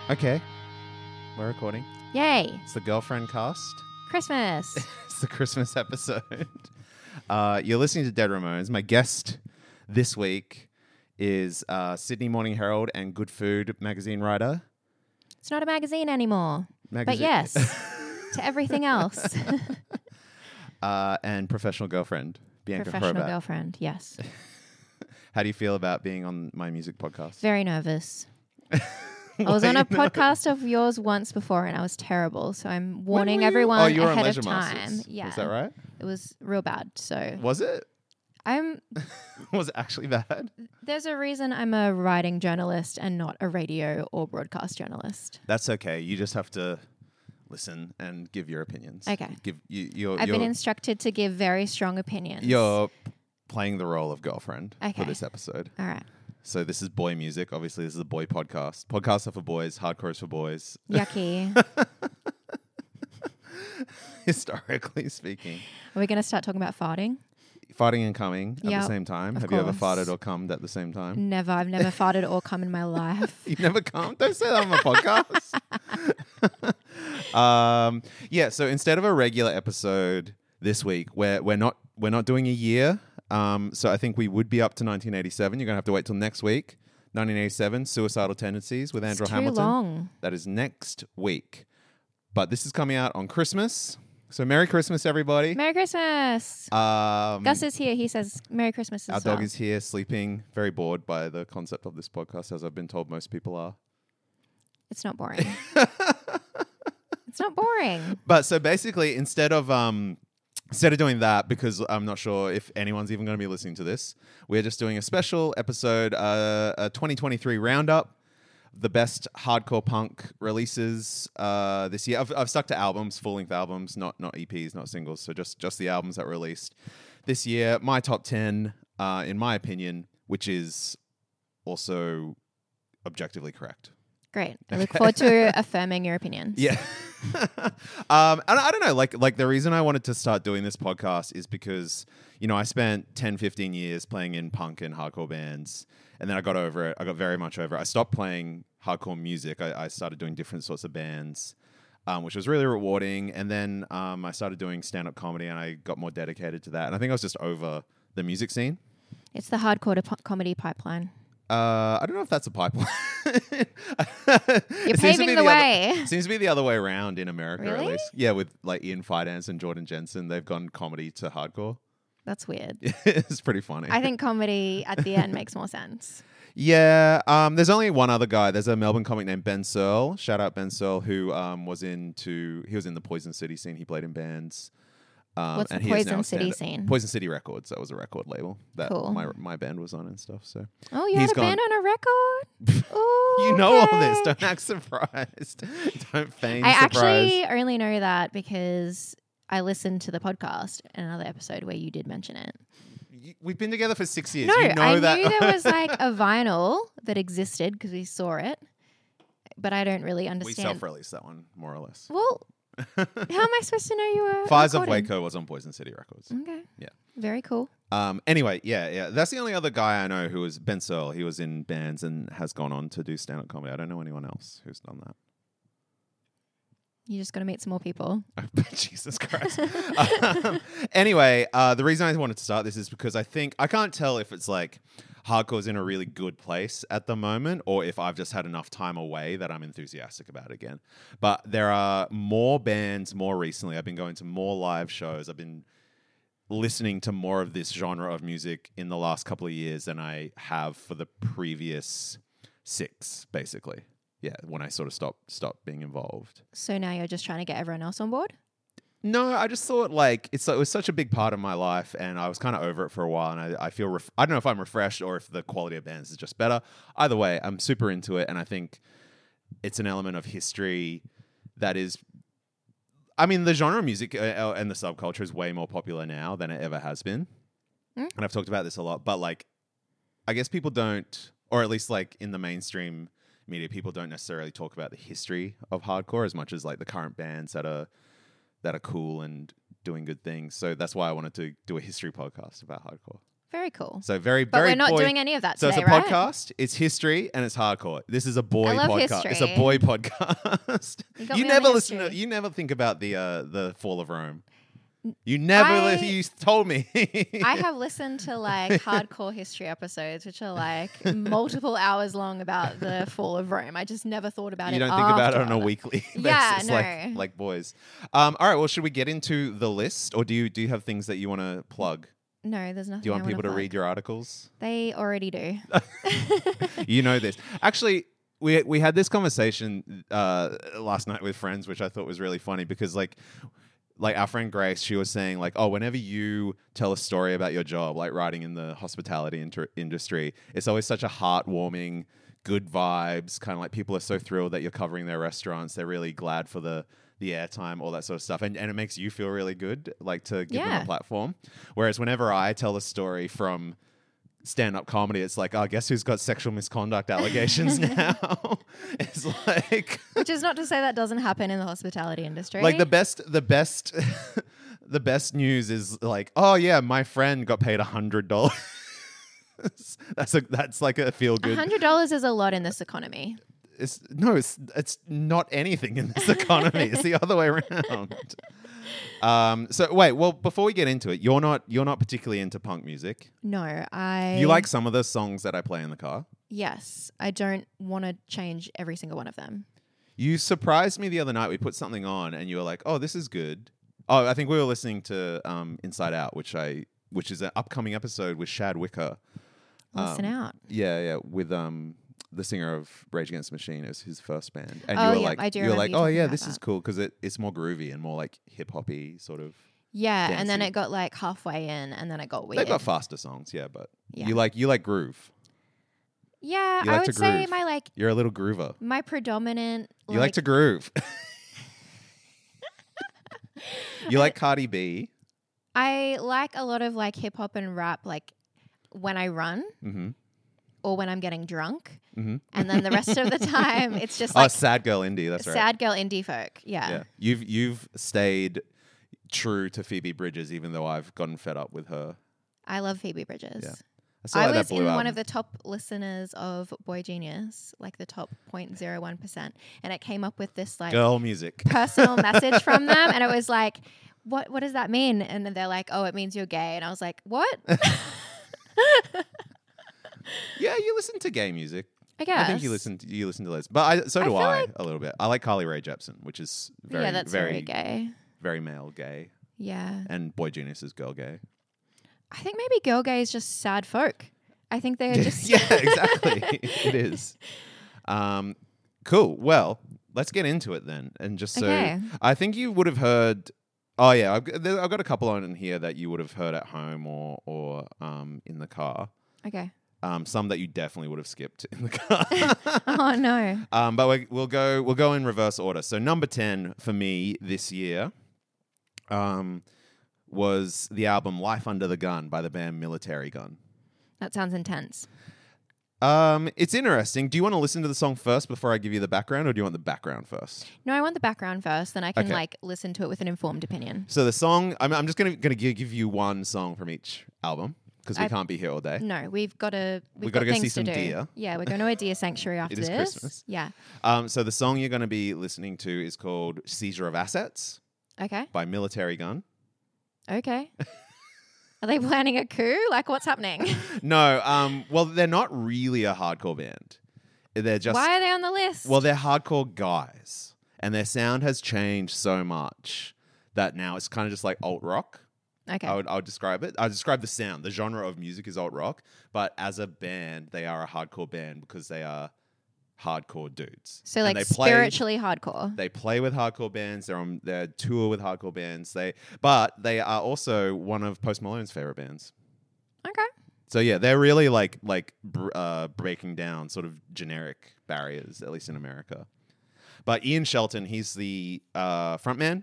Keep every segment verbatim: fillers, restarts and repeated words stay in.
Okay, we're recording. Yay! It's the Girlfriend Cast. Christmas. It's the Christmas episode. Uh, you're listening to Dead Ramones. My guest this week is uh, Sydney Morning Herald and Good Food magazine writer. It's not a magazine anymore. Magazine. But yes, to everything else. uh, and professional girlfriend, Bianca Professional Hrobat. girlfriend, yes. How do you feel about being on my music podcast? Very nervous. I was on a podcast of yours once before and I was terrible. So I'm warning everyone oh, you were on ahead Leisure of time. Masters. Yeah. Was that right? It was real bad. So Was it? I'm Was it actually bad? there's a reason I'm a writing journalist and not a radio or broadcast journalist. That's okay. You just have to listen and give your opinions. Okay. Give you. You're, I've you're, been instructed to give very strong opinions. You're playing the role of girlfriend Okay. for this episode. All right. So this is boy music. Obviously, this is a boy podcast. Podcasts are for boys. Hardcore is for boys. Yucky. Historically speaking, Are we going to start talking about farting? farting and coming at Yep, the same time. of Have you ever course. farted or cummed at the same time? Never. I've never farted or come in my life. You never come. Don't say that on my podcast. um, yeah. So instead of a regular episode this week, we're we're not we're not doing a year. Um, so I think we would be up to nineteen eighty-seven. You're gonna have to wait till next week. nineteen eighty-seven, Suicidal Tendencies with Andrew It's too Hamilton. long. That is next week. But this is coming out on Christmas. So Merry Christmas, everybody. Merry Christmas. Um, Gus is here. He says Merry Christmas as our well. dog is here, sleeping, very bored by the concept of this podcast, as I've been told most people are. It's not boring. It's not boring. But so basically, instead of um, instead of doing that, because I'm not sure if anyone's even going to be listening to this, we're just doing a special episode, uh, a twenty twenty-three roundup, the best hardcore punk releases uh, this year. I've, I've stuck to albums, full-length albums, not not E Ps, not singles. So just just the albums that were released this year. My top ten, uh, in my opinion, which is also objectively correct. Great. I look forward to affirming your opinions. Yeah. um, and I don't know, like, like the reason I wanted to start doing this podcast is because, you know, I spent ten, fifteen years playing in punk and hardcore bands, and then I got over it. I got very much over it. I stopped playing hardcore music. I, I started doing different sorts of bands, um, which was really rewarding. And then um, I started doing stand-up comedy, and I got more dedicated to that. And I think I was just over the music scene. It's the hardcore to po- comedy pipeline. Uh, I don't know if that's a pipeline. You're paving the way. Other, seems to be the other way around in America, at Really? least. Yeah, with like Ian Fidance and Jordan Jensen, they've gone comedy to hardcore. That's weird. It's pretty funny. I think comedy at the end makes more sense. Yeah, um, there's only one other guy. There's a Melbourne comic named Ben Searle. Shout out Ben Searle, who um, was into he was in the Poison City scene. He played in bands. Um, What's and the he is now Poison a City stand-up- scene? Poison City Records. That was a record label that Cool. my my band was on and stuff. So Oh, you He's had a band gone- on a record? Ooh, you know all okay. this. Don't act surprised. Don't feign I surprise. actually only know that because I listened to the podcast in another episode where you did mention it. Y- We've been together for six years. No, you know I that. knew there was like a vinyl that existed because we saw it, but I don't really we understand. self-released that one, more or less. Well, how am I supposed to know you were Fires of recording? Waco was on Poison City Records. Okay. Yeah. Very cool. Um. Anyway, yeah, yeah. That's the only other guy I know who was Ben Searle. He was in bands and has gone on to do stand-up comedy. I don't know anyone else who's done that. You just got to meet some more people. Jesus Christ. um, anyway, uh, the reason I wanted to start this is because I think I can't tell if it's like hardcore's in a really good place at the moment or if I've just had enough time away that I'm enthusiastic about it again. But there are more bands more recently. I've been going to more live shows. I've been listening to more of this genre of music in the last couple of years than I have for the previous six, basically. Yeah, when I sort of stopped stopped being involved. So now you're just trying to get everyone else on board? No, I just thought like it's it was such a big part of my life, and I was kind of over it for a while. And I, I feel ref- I don't know if I'm refreshed or if the quality of bands is just better. Either way, I'm super into it, and I think it's an element of history that is. I mean, the genre of music uh, and the subculture is way more popular now than it ever has been, Mm. and I've talked about this a lot. But like, I guess people don't, or at least like in the mainstream media, people don't necessarily talk about the history of hardcore as much as like the current bands that are that are cool and doing good things. So that's why I wanted to do a history podcast about hardcore. Very cool. So very, But very we're not boy- doing any of that So today, it's a right? podcast, it's history, and it's hardcore. This is a boy I love podcast. It's a history. boy podcast. You got You me on never the listen to history. you never think about the uh, the fall of Rome. You never I- li- you told me. I have listened to like hardcore history episodes, which are like multiple hours long about the fall of Rome. I just never thought about You it. don't think about it on a after. weekly Yeah, basis no. like like boys. Um, all right, well, should we get into the list, or do you do you have things that you want to plug? No, there's nothing. Do you want I wanna people to plug. read your articles? They already do. You know this. Actually, we we had this conversation uh, last night with friends, which I thought was really funny because like like our friend Grace, she was saying like, oh, whenever you tell a story about your job, like writing in the hospitality inter- industry, it's always such a heartwarming, good vibes. Kind of like people are so thrilled that you're covering their restaurants. They're really glad for the the airtime, all that sort of stuff. And, and it makes you feel really good, like to give them Yeah. a platform. Whereas whenever I tell a story from stand-up comedy, it's like, oh, guess who's got sexual misconduct allegations now? It's like... Which is not to say that doesn't happen in the hospitality industry. Like the best, the best, the best news is like, oh yeah, my friend got paid a hundred dollars. That's a that's like a feel A good. hundred dollars is a lot in this economy. It's no, it's it's not anything in this economy. It's the other way around. Um. So wait. Well, before we get into it, you're not you're not particularly into punk music. No, I. You like some of the songs that I play in the car. Yes, I don't want to change every single one of them. You surprised me the other night. We put something on, and you were like, "Oh, this is good." Oh, I think we were listening to um, Inside Out, which I which is an upcoming episode with Shad Wicker. Listen Um, out. Yeah, yeah, with um the singer of Rage Against the Machine. It was his first band, and Oh, you were yeah, like, I do you were remember like, you "Oh talking yeah, about this is that. cool because it, it's more groovy and more like hip hoppy sort of." Yeah, and then dancey. it got like halfway in, and then it got weird. They've got faster songs, yeah, but Yeah. you like you like groove. yeah, you I like to would say groove. my like You're a little groover. my predominant. You like to groove. You like Cardi B. I like a lot of like hip hop and rap, like when I run Mm-hmm. or when I'm getting drunk, Mm-hmm. and then the rest of the time it's just Oh, like sad girl indie. That's right. sad girl indie folk. Yeah. Yeah, you've you've stayed true to Phoebe Bridgers, even though I've gotten fed up with her. I love Phoebe Bridges. Yeah. I, still I like that was Blue in one album. of the top listeners of Boy Genius, like the top zero point zero one percent, and it came up with this like girl music. personal message from them, and it was like, what what does that mean? And then they're like, oh, it means you're gay. And I was like, what? Yeah, you listen to gay music. I guess. I think you listen to, you listen to Les, but I, so I do feel I like- a little bit. I like Carly Rae Jepsen, which is very yeah, that's very very gay. very male gay, Yeah. and Boy Genius is girl gay. I think maybe girl gay is just sad folk. I think they're just Yeah, exactly. It is. Um, cool. Well, let's get into it then, and just so Okay. I think you would have heard. Oh yeah, I've, got- there- I've got a couple on in here that you would have heard at home or or um, in the car. Okay. Um, some that you definitely would have skipped in the car. Oh no. Um, but we, we'll go we'll go in reverse order. So number ten for me this year um, was the album Life Under the Gun by the band Military Gun. That sounds intense. Um, it's interesting. Do you want to listen to the song first before I give you the background, or do you want the background first? No, I want the background first, then I can Okay. like listen to it with an informed opinion. So the song, I'm, I'm just gonna gonna give, give you one song from each album because we I've- can't be here all day. No, we've got to. We've We've got gotta go see things some to do. deer. Yeah, we're going to a deer sanctuary after is this. Christmas. Yeah. Um, so the song you're going to be listening to is called "Seizure of Assets" Okay. by Military Gun. Okay. Are they planning a coup? Like, what's happening? No, um, well, they're not really a hardcore band. They're just Why are they on the list? well, they're hardcore guys, and their sound has changed so much that now it's kind of just like alt rock. okay. I would I would describe it. I would describe the sound. The genre of music is alt rock, but as a band, they are a hardcore band because they are hardcore dudes. so, And like, they play- spiritually hardcore. They play with hardcore bands. They're on their tour with hardcore bands. They, but they are also one of Post Malone's favorite bands. Okay. So yeah, they're really like like br- uh, breaking down sort of generic barriers, at least in America. But Ian Shelton, he's the uh, frontman.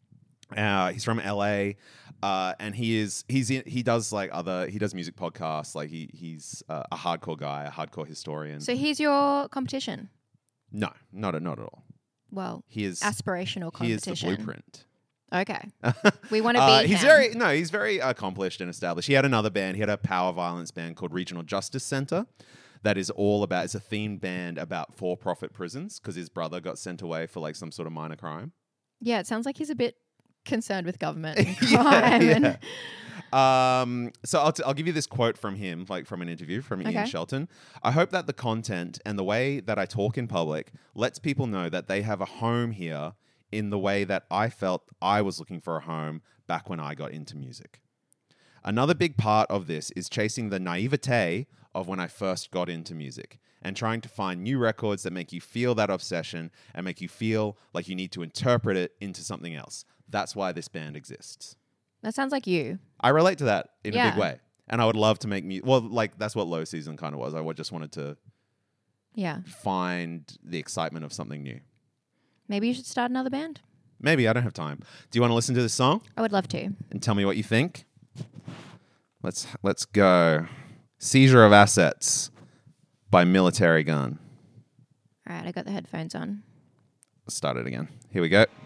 Uh, he's from L A, uh, and he is he's in, he does like other he does music podcasts. Like he he's uh, a hardcore guy, a hardcore historian. So, he's your competition. no, not at not at all. Well, He is aspirational he is competition. the blueprint. Okay. We want to Uh, be he's him. very no, he's very accomplished and established. He had another band. He had a power violence band called Regional Justice Center. That is all about. It's a themed band about for-profit prisons because his brother got sent away for like some sort of minor crime. Yeah, it sounds like he's a bit concerned with government and Yeah, crime. yeah. and Um, so I'll, t- I'll give you this quote from him, like from an interview from Ian Okay. Shelton. I hope that the content and the way that I talk in public lets people know that they have a home here in the way that I felt I was looking for a home back when I got into music. Another big part of this is chasing the naivete of when I first got into music and trying to find new records that make you feel that obsession and make you feel like you need to interpret it into something else. That's why this band exists. that sounds like you. I relate to that in a big Yeah. way. And I would love to make music. Well, like that's what Low Season kind of was. I would just wanted to Yeah. find the excitement of something new. Maybe you should start another band. Maybe I don't have time. Do you want to listen to this song I would love to. and tell me what you think? Let's let's go. Seizure of Assets by Military Gun. All right, I got the headphones on. Let's start it again. Here we go.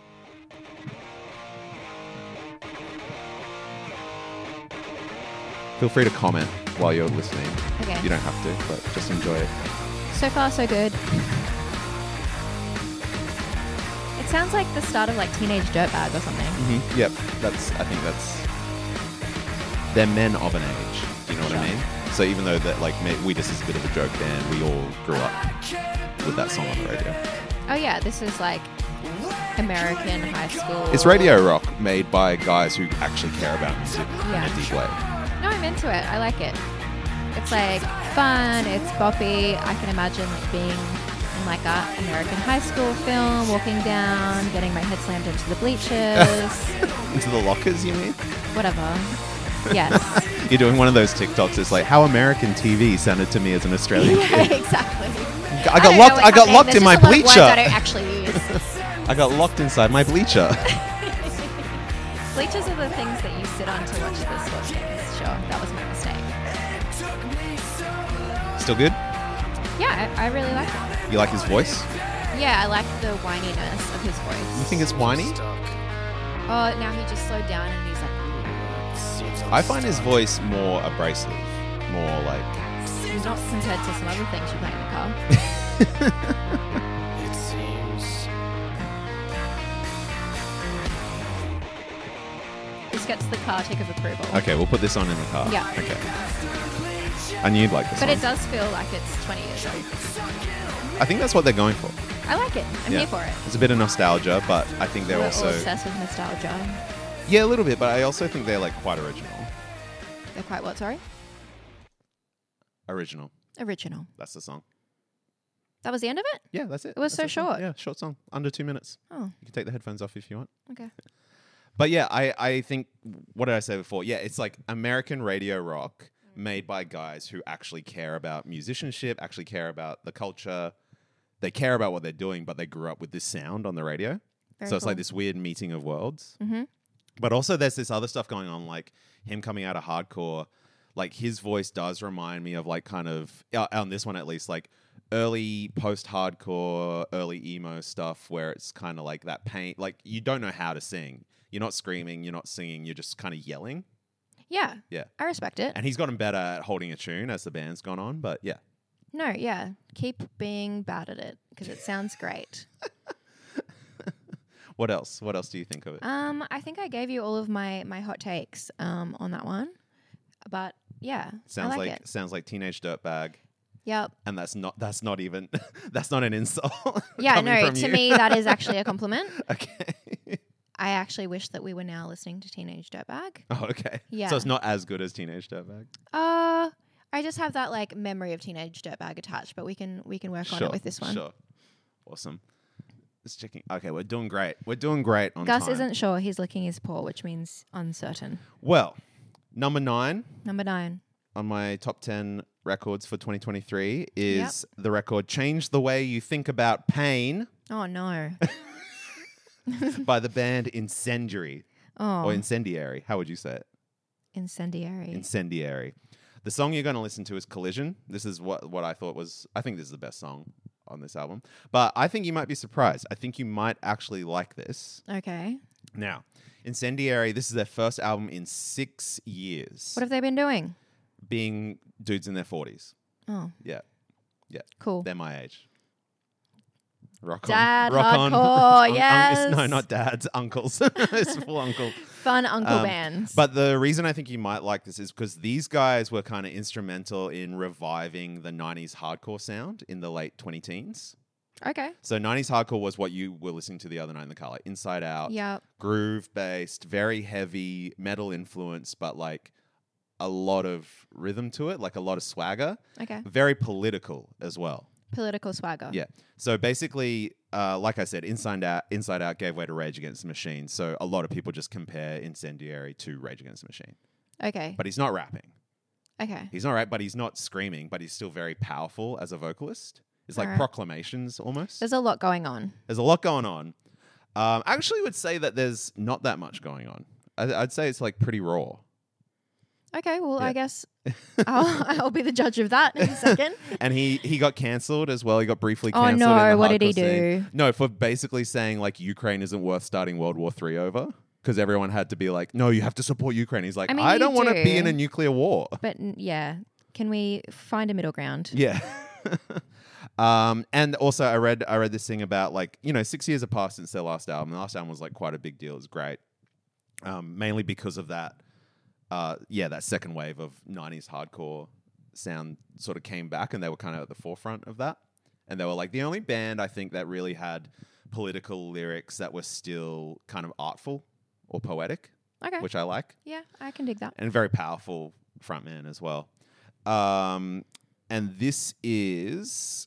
Feel free to comment while you're listening. Okay. You don't have to, but just enjoy it. So far, so good. It sounds like the start of like Teenage Dirtbag or something. Mm-hmm. Yep, that's. I think that's. They're men of an age. Do you know what I Sure. mean? So even though that, like, me- we just is a bit of a joke band, we all grew up with that song on the radio. Oh yeah, this is like American high school. It's radio rock made by guys who actually care about music Yeah. in a deep way. No, I'm into it. I like it. It's like fun. It's boppy. I can imagine like being in like a American high school film, walking down, getting my head slammed into the bleachers, Into the lockers, you mean? whatever. Yes. You're doing one of those TikToks. It's like how American T V sounded to me as an Australian yeah, kid. exactly. I got don't locked. know I what's got happening. locked There's in my just a lot of words bleacher. I don't actually use. I got locked inside my bleacher. Bleachers are the things that you sit on to watch the sports games. Sure, that was my mistake. Still good? Yeah, I, I really like it. You like his voice? Yeah, I like the whininess of his You voice. think it's whiny? Oh, now he just slowed down and he's like, I find his voice more abrasive, more like. not compared to some other things you play in the car. It seems This gets the car tick of approval. Okay, we'll put this on in the car. Yeah. Okay. I knew you'd like this But one. it does feel like it's twenty years old. I think that's what they're going for. I like it. I'm Yeah. here for it. It's a bit of nostalgia, but I think they're We're also all obsessed with nostalgia. yeah, a little bit. But I also think they're like quite original. They're quite what, sorry? Original. Original. That's the song. That was the end of it? Yeah, that's it. It was That's so the song. short. Yeah, short song, under two minutes. Oh, You can take the headphones off if you want. okay. But yeah, I, I think, what did I say before? Yeah, it's like American radio rock made by guys who actually care about musicianship, actually care about the culture. They care about what they're doing, but they grew up with this sound on the radio. Very so it's like cool. this weird meeting of worlds. Mm-hmm. But also there's this other stuff going on, like him coming out of hardcore. Like his voice does remind me of like kind of, uh, on this one at least, like early post-hardcore, early emo stuff where it's kind of like that pain. Like you don't know how to sing. You're not screaming, you're not singing, you're just kind of yelling. Yeah. Yeah. I respect it. And he's gotten better at holding a tune as the band's gone on. But yeah. No, yeah. Keep being bad at it because it sounds great. What else? What else do you think of it? Um, I think I gave you all of my my hot takes um on that one, but yeah, Sounds I like, like, it. sounds like Teenage Dirtbag. Yep. And that's not that's not even that's not an insult. Yeah, coming no. from To you. me, that is actually a compliment. Okay. I actually wish that we were now listening to Teenage Dirtbag. Oh, okay. Yeah. So it's not as good as Teenage Dirtbag. Uh, I just have that like memory of Teenage Dirtbag attached, but we can we can work on it with this one. Sure. Awesome. Just checking. Okay, we're doing great. We're doing great on Gus time. isn't sure. He's licking his paw, which means uncertain. Well, number nine Number nine. on my top ten records for twenty twenty-three is the record "Change the Way You Think About Pain" Oh no. by the band Incendiary Oh, or Incendiary. How would you say it? incendiary. Incendiary. The song you're going to listen to is Collision. This is what, what I thought was, I think this is the best song on this album. But I think you might be surprised. I think you might actually like this. Okay. Now, Incendiary, this is their first album in six years. What have they been doing? Being dudes in their forties. Oh, Yeah. Yeah. cool. They're my age. Rock Dad on. Rock on. hardcore, Un- un- yes. it's- no, not dads, uncles. It's full uncle. Fun uncle Um, bands. But the reason I think you might like this is because these guys were kind of instrumental in reviving the nineties hardcore sound in the late twenty teens. okay. So nineties hardcore was what you were listening to the other night in the car, like Inside Out, Yep. groove based, very heavy metal influence, but like a lot of rhythm to it, like a lot of swagger, Okay. very political as well. Political swagger. Yeah. So basically, uh, like I said, Inside Out, Inside Out gave way to Rage Against the Machine. So a lot of people just compare Incendiary to Rage Against the Machine. Okay. But he's not rapping. Okay. He's not right, but he's not screaming, but he's still very powerful as a vocalist. It's like Alright. proclamations almost. There's a lot going on. There's a lot going on. Um, I actually would say that there's not that much going on. I, I'd say it's like pretty raw. Okay. Well, Yeah. I guess I'll, I'll be the judge of that in a second. And he he got cancelled as well. He got briefly Oh, cancelled. no, in the what did he hardcore scene. do? No, for basically saying like Ukraine isn't worth starting World War Three over. Because everyone had to be like, no, you have to support Ukraine. He's like, I I, mean, you don't want to be do. in a nuclear war. But n- yeah, can we find a middle ground? Yeah. um, and also I read I read this thing about like, you know, six years have passed since their last album. The last album was like quite a big deal. It was great. Um, mainly because of that, uh, yeah, that second wave of nineties hardcore sound sort of came back and they were kind of at the forefront of that. And they were like the only band I think that really had political lyrics that were still kind of artful or poetic, Okay. which I like. Yeah, I can dig that. And very powerful frontman as well. Um, and this is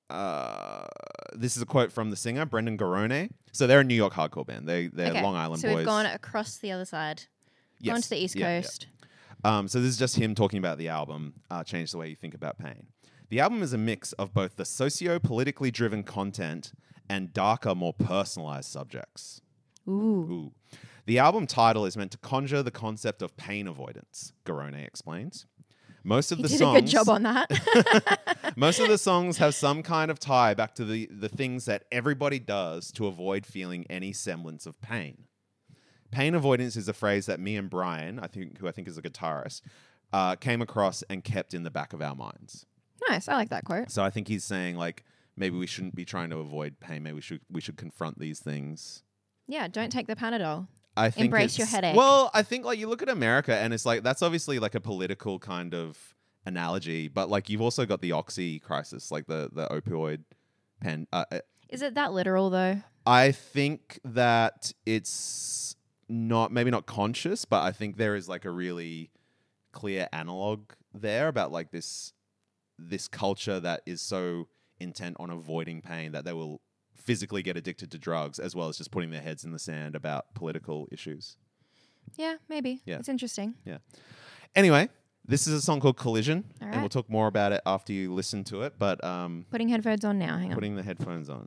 uh, this is a quote from the singer Brendan Garone. So they're a New York hardcore band. They they're Okay, Long Island so boys. we've gone across the other side. Gone Yes. to the East Yeah, yeah. Coast. Um, so this is just him talking about the album, uh, Change the Way You Think About Pain. The album is a mix of both the socio-politically driven content and darker, more personalized subjects. Ooh. Ooh. The album title is meant to conjure the concept of pain avoidance, Garone explains. Most of You the did songs a good job on that. Most of the songs have some kind of tie back to the, the things that everybody does to avoid feeling any semblance of pain. Pain avoidance is a phrase that me and Brian, I think, who I think is a guitarist, uh, came across and kept in the back of our minds. Nice. I like that quote. So I think he's saying like maybe we shouldn't be trying to avoid pain. Maybe we should we should confront these things. Yeah, don't take the Panadol. I think Embrace your it's- headache. Well, I think like you look at America and it's like that's obviously like a political kind of analogy, but like you've also got the oxy crisis, like the the opioid pen. Uh, uh, Is it that literal though? I think that it's not maybe not conscious, but I think there is like a really clear analog there about like this this culture that is so intent on avoiding pain that they will physically get addicted to drugs as well as just putting their heads in the sand about political issues. Yeah, maybe. Yeah. It's interesting. Anyway, this is a song called Collision, All and right. we'll talk more about it after you listen to it, but um, Putting headphones on now. Hang on. putting the headphones on.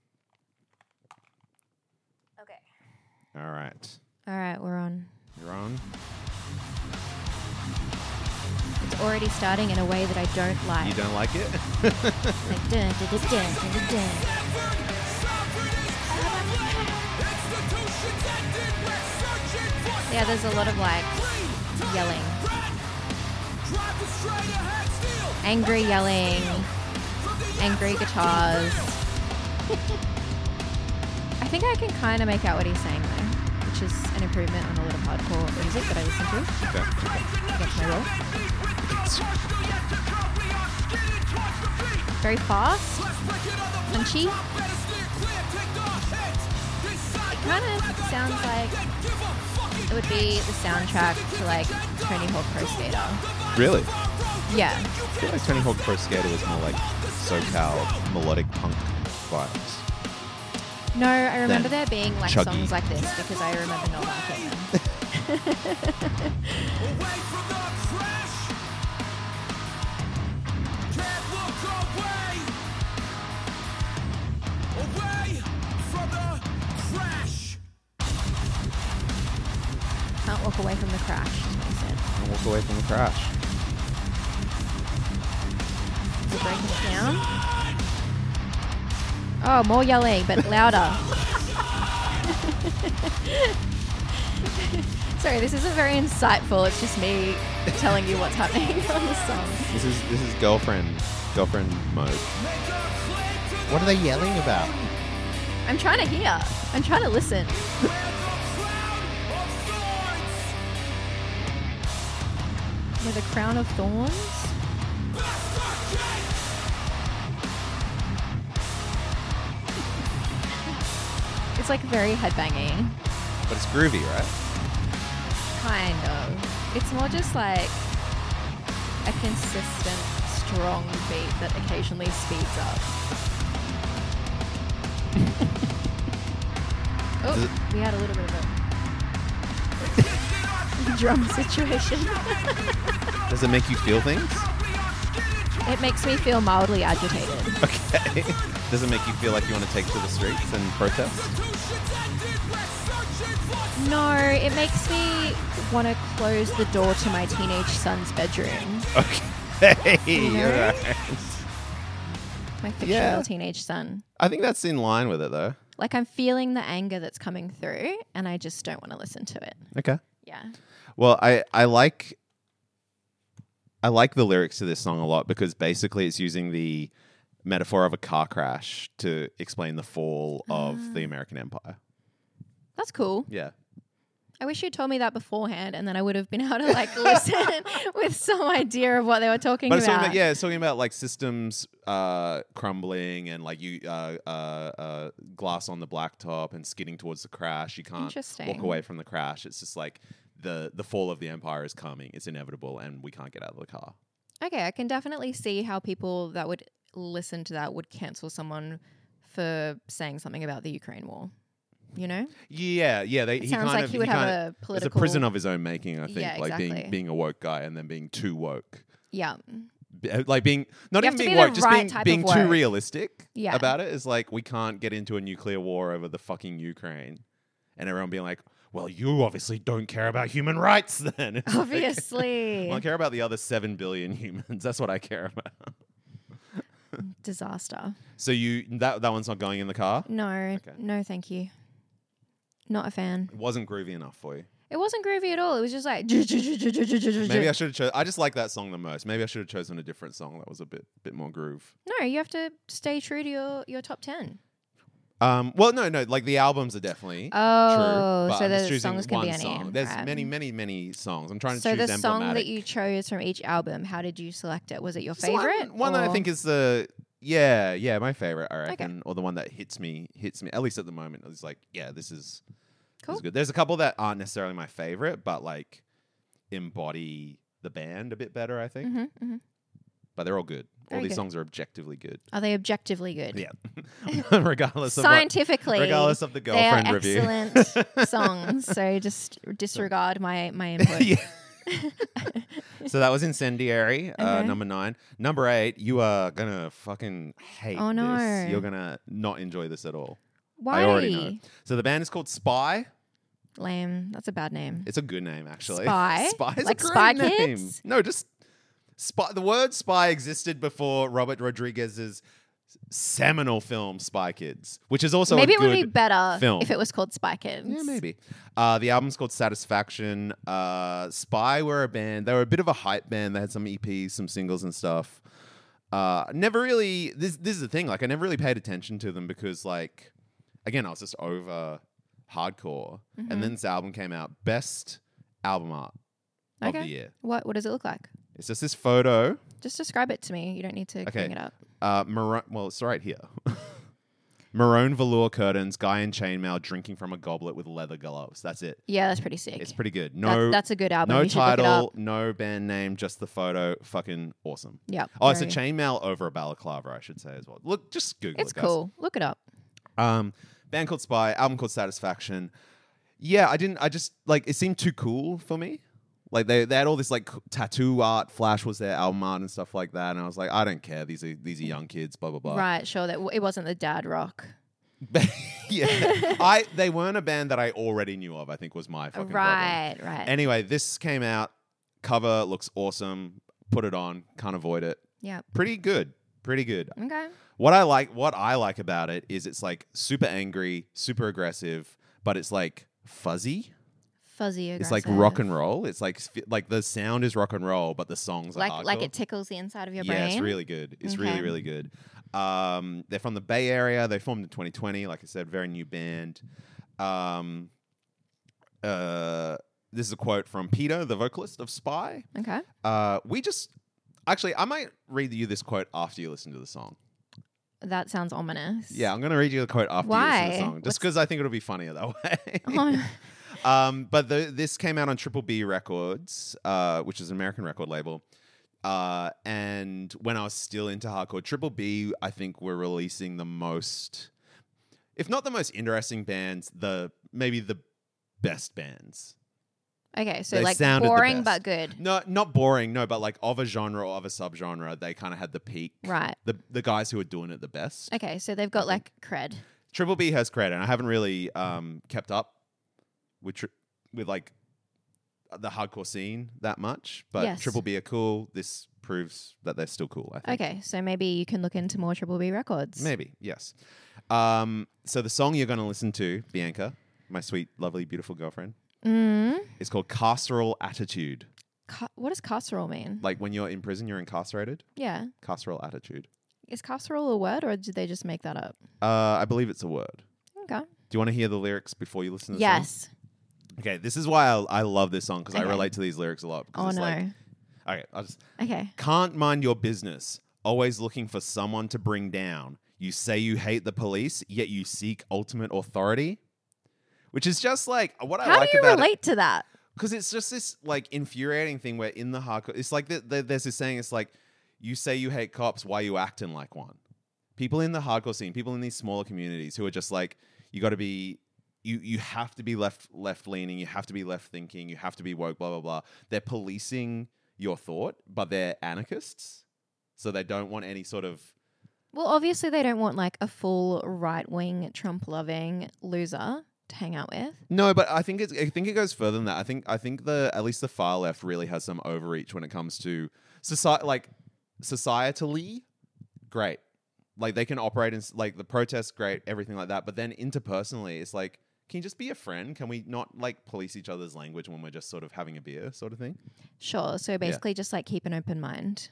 Okay. All right. All right, we're on. You're on. It's already starting in a way that I don't like. You don't like it? Like dun, dun, dun, dun, dun, dun, dun. Yeah, there's a lot of like yelling. Angry yelling. Angry guitars. I think I can kind of make out what he's saying though, which is an improvement on a lot of hardcore music that I listen to Okay. against my will. Very fast, punchy. It kind of sounds like it would be the soundtrack to like Tony Hawk Pro Skater. Really? Yeah. I feel like Tony Hawk Pro Skater was more like SoCal melodic punk vibes. No, I remember Then there being like Chuggy. songs like this because I remember not liking them. Can't walk away from the crash, is what he said. Don't walk away from the crash. Is it breaking it down? Oh, more yelling, but louder. Sorry, this isn't very insightful. It's just me telling you what's happening on the song. This is this is girlfriend girlfriend mode. What are they yelling about? I'm trying to hear. I'm trying to listen. With a crown of thorns? It's like very headbanging. But it's groovy, right? Kind of. It's more just like a consistent, strong beat that occasionally speeds up. Oh, we had a little bit of a drum situation. Does it make you feel things? It makes me feel mildly agitated. Okay. Does it make you feel like you want to take to the streets and protest? No, it makes me want to close the door to my teenage son's bedroom. Okay. You know? Right. My fictional Yeah. teenage son. I think that's in line with it, though. Like I'm feeling the anger that's coming through and I just don't want to listen to it. Okay. Yeah. Well, I, I like I like the lyrics to this song a lot because basically it's using the metaphor of a car crash to explain the fall of Ah. the American Empire. That's cool. Yeah. I wish you'd told me that beforehand and then I would have been able to like listen with some idea of what they were talking But it's about. talking about, yeah, it's talking about like systems uh, crumbling and like you uh, uh, uh, glass on the blacktop and skidding towards the crash. You can't Interesting. walk away from the crash. It's just like the the fall of the empire is coming. It's inevitable, and we can't get out of the car. Okay, I can definitely see how people that would listen to that would cancel someone for saying something about the Ukraine war. You know? Yeah, yeah. They, It he sounds kind like of, he would kind have of, a It's a political... prison of his own making, I think. Yeah, Like being exactly. being a woke guy and then being too woke. Yeah. B- uh, Like being not You even have to being be the woke, just right being type of being too woke. realistic Yeah. about it. Is like we can't get into a nuclear war over the fucking Ukraine, and everyone being like, "Well, you obviously don't care about human rights, then." It's like, Obviously. well, I care about the other seven billion humans. That's what I care about. Disaster. So you that that one's not going in the car. No, no, thank you. Not a fan. It wasn't groovy enough for you. It wasn't groovy at all. It was just like... Maybe I should have chosen. I just like that song the most. Maybe I should have chosen a different song that was a bit bit more groove. No, you have to stay true to your, your top ten. Um, well, no, no, like the albums are definitely Oh, true. But so I'm just the choosing songs can one be any. song. There's Right. many, many, many songs. I'm trying to So choose the song emblematic. that you chose from each album, how did you select it? Was it your So one- favorite? One, that I or- think is the yeah, yeah, my favorite. I Okay. reckon, or the one that hits me, hits me at least at the moment. It's like, yeah, this is Cool. this is good. There's a couple that aren't necessarily my favorite, but like embody the band a bit better, I think. Mhm, mhm. But they're all good. All Very these good. songs are objectively good. Are they objectively good? Yeah, regardless of what, Scientifically, regardless of the they are girlfriend review. excellent songs. So just disregard my my input. yeah. So that was Incendiary, uh, Okay. number nine. Number eight, you are gonna fucking hate Oh, no. this. You're gonna not enjoy this at all. Why? I already know. So the band is called Spy. Lame. That's a bad name. It's a good name, actually. Spy? Spy is Like a great Spy name. Kids? No, just Spy. The word Spy existed before Robert Rodriguez's seminal film Spy Kids, which is also Maybe a it good would be better film. if it was called Spy Kids. Yeah, maybe. Uh, the album's called Satisfaction. Uh, Spy were a band. They were a bit of a hype band. They had some E Ps, some singles and stuff. Uh, never really. This this is the thing. Like, I never really paid attention to them because, like, again, I was just over hardcore. Mm-hmm. And then this album came out. Best album art of Okay. the year. What What does it look like? It's just this photo. Just describe it to me. You don't need to Okay. bring it up. Uh, maroon, well, it's right here. Maroon velour curtains, guy in chainmail drinking from a goblet with leather gloves. That's it. Yeah, that's pretty sick. It's pretty good. That- No, that's a good album. no you should look it title, up. no band name, just the photo. Fucking awesome. Yeah. Oh, it's a very- chainmail over a balaclava, I should say as well. Look, just Google It's it, guys. cool. Look it up. Um, band called Spy, album called Satisfaction. Yeah, I didn't. I just like it seemed too cool for me. Like they, they had all this like tattoo art. Flash was their album art and stuff like that. And I was like, I don't care. These are these are young kids. Blah blah blah. Right. Sure. That it wasn't the dad rock. yeah, I they weren't a band that I already knew of. I think was my fucking problem. Right. Right. Anyway, this came out. Cover looks awesome. Put it on. Can't avoid it. yeah. Pretty good. Pretty good. Okay. What I like, what I like about it is it's like super angry, super aggressive, but it's like fuzzy. Fuzzy aggressive. It's like rock and roll. It's like like the sound is rock and roll, but the songs are like hardcore. like it tickles the inside of your yeah, brain. it's really good. It's Okay. really, really good. Um, they're from the Bay Area. They formed in twenty twenty. Like I said, very new band. Um, uh, this is a quote from Peter, the vocalist of Spy. Okay. Uh, we just... Actually, I might read you this quote after you listen to the song. That sounds ominous. Yeah, I'm going to read you the quote after Why? you listen to the song. Just What's- because I think it'll be funnier that way. Oh, Um, but the, this came out on Triple B Records, uh, which is an American record label. Uh, and when I was still into hardcore, Triple B, I think, were releasing the most, if not the most interesting bands, the maybe the best bands. okay, so They like sounded the boring best. but good. No, not boring, no, but like of a genre or of a subgenre, they kind of had the peak. Right. The the guys who were doing it the best. Okay, so they've got like cred. Triple B has credit, and I haven't really um, kept up with tri- with like the hardcore scene that much, but Yes. Triple B are cool. This proves that they're still cool, I think. Okay, so maybe you can look into more Triple B records. Maybe, yes. Um, so the song you're going to listen to, Bianca, my sweet, lovely, beautiful girlfriend, Mm. is called Carceral Attitude. Ca- what does casserole mean? Like when you're in prison, you're incarcerated. Yeah. Carceral Attitude. Is casserole a word or did they just make that up? Uh, I believe it's a word. Okay. Do you want to hear the lyrics before you listen to the song? Yes. Okay, this is why I, I love this song, because I Okay. relate to these lyrics a lot. Because Oh it's no. like, okay, I'll just... Okay. Can't mind your business. Always looking for someone to bring down. You say you hate the police, yet you seek ultimate authority. Which is just like what I How like do you about it. relate to that? Because it's just this like infuriating thing where in the hardcore, it's like the, the, there's this saying. It's like you say you hate cops, why you acting like one? People in the hardcore scene, people in these smaller communities who are just like, you got to be. You you have to be left left leaning. You have to be left thinking. You have to be woke. Blah blah blah. They're policing your thought, but they're anarchists, so they don't want any sort of. Well, obviously they don't want like a full right-wing Trump-loving loser to hang out with. No, but I think it's. I think it goes further than that. I think. I think the at least the far left really has some overreach when it comes to society. Like societally, great. Like they can operate in s- like the protests, great, everything like that. But then interpersonally, it's like. Can you just be a friend? Can we not like police each other's language when we're just sort of having a beer, sort of thing? Sure. So basically just like keep an open mind.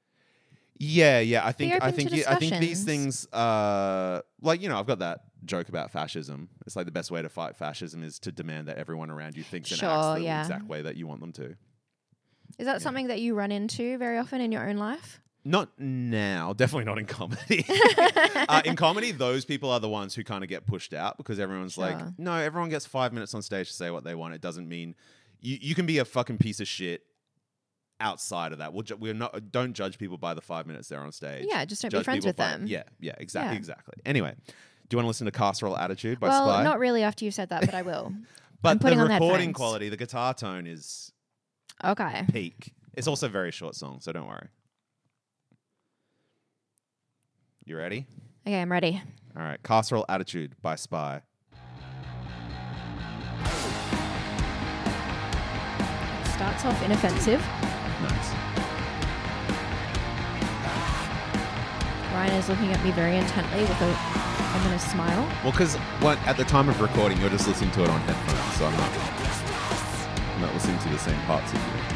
Yeah, yeah. I think I open think to you, I think these discussions. things, uh, like you know, I've got that joke about fascism. It's like the best way to fight fascism is to demand that everyone around you thinks and Sure, acts the yeah. exact way that you want them to. Is that something that you run into very often in your own life? Not now, definitely not in comedy. uh, in comedy, those people are the ones who kind of get pushed out because everyone's like, Sure. no, everyone gets five minutes on stage to say what they want. It doesn't mean you, you can be a fucking piece of shit outside of that. We'll ju- we're not don't judge people by the five minutes they're on stage. Yeah, just don't be Judge friends people with by- them. Yeah, yeah, exactly, Yeah. exactly. Anyway, do you want to listen to Carceral Attitude by well, Spy? not really after you've said that, but I will. but I'm putting the on the recording headphones. quality, the guitar tone is Okay. peak. It's also a very short song, so don't worry. You ready? Okay, I'm ready. All right, Carceral Attitude by Spy. Starts off inoffensive. Nice. Ryan is looking at me very intently with a ominous smile. Well, because at the time of recording, you're just listening to it on headphones, so I'm not, I'm not listening to the same parts as you.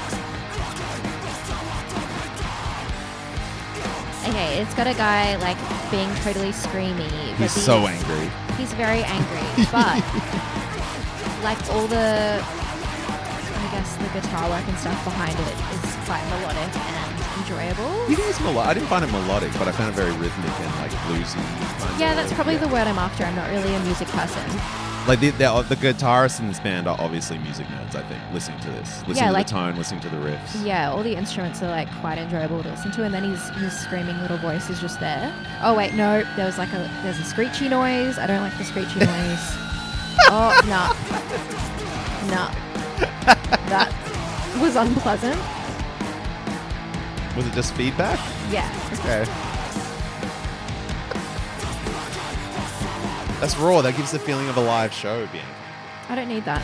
Okay, it's got a guy like being totally screamy. but He's the- so angry. He's very angry, but like all the, I guess the guitar work and stuff behind it is quite melodic and enjoyable. You think it's melodic? I didn't find it melodic, but I found it very rhythmic and like bluesy. Kind Yeah, of, that's probably yeah. the word I'm after. I'm not really a music person. Like the, the the guitarists in this band are obviously music nerds. I think listening to this, listening Yeah, to like- the tone, listening to the riffs. Yeah, all the instruments are like quite enjoyable to listen to, and then his his screaming little voice is just there. Oh wait, no, there was like a there's a screechy noise. I don't like the screechy noise. Oh no, no, that was unpleasant. Was it just feedback? Yeah, Okay. That's raw. That gives the feeling of a live show, Bianca. I don't need that.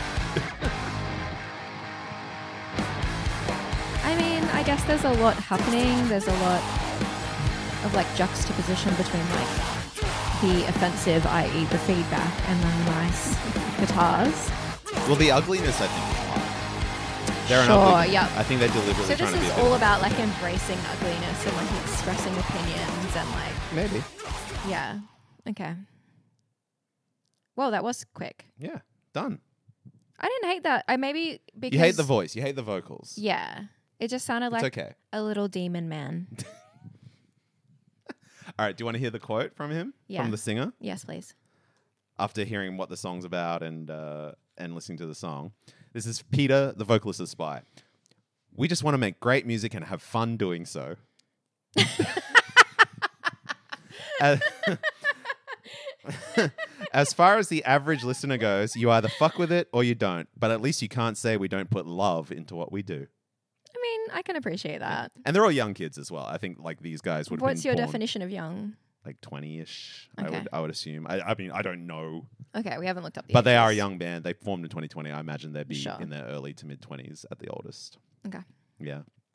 I mean, I guess there's a lot happening. There's a lot of like juxtaposition between like the offensive, that is the feedback, and then the nice guitars. Well, the ugliness, I think, is part. They're Sure, an ugly. yep. I think they're deliberately So trying this to be is a bit all of- about like embracing ugliness and like expressing opinions and like, Maybe. yeah. Okay. Well, that was quick. Yeah. Done. I didn't hate that. I maybe because You hate the voice. You hate the vocals. Yeah. It just sounded like It's okay. a little demon man. All right. Do you want to hear the quote from him? Yeah. From the singer? Yes, please. After hearing what the song's about and uh, and listening to the song. This is Peter, the vocalist of Spy. We just want to make great music and have fun doing so. as, as far as the average listener goes, you either fuck with it or you don't. But at least you can't say we don't put love into what we do. I mean, I can appreciate that. And they're all young kids as well. I think like these guys would have been What's your born definition of young? like twenty-ish. I Okay. would I would assume. I, I mean, I don't know. Okay, we haven't looked up the But they are a ages. young band. They formed in twenty twenty. I imagine they'd be Sure. in their early to mid twenties at the oldest. Okay. Yeah.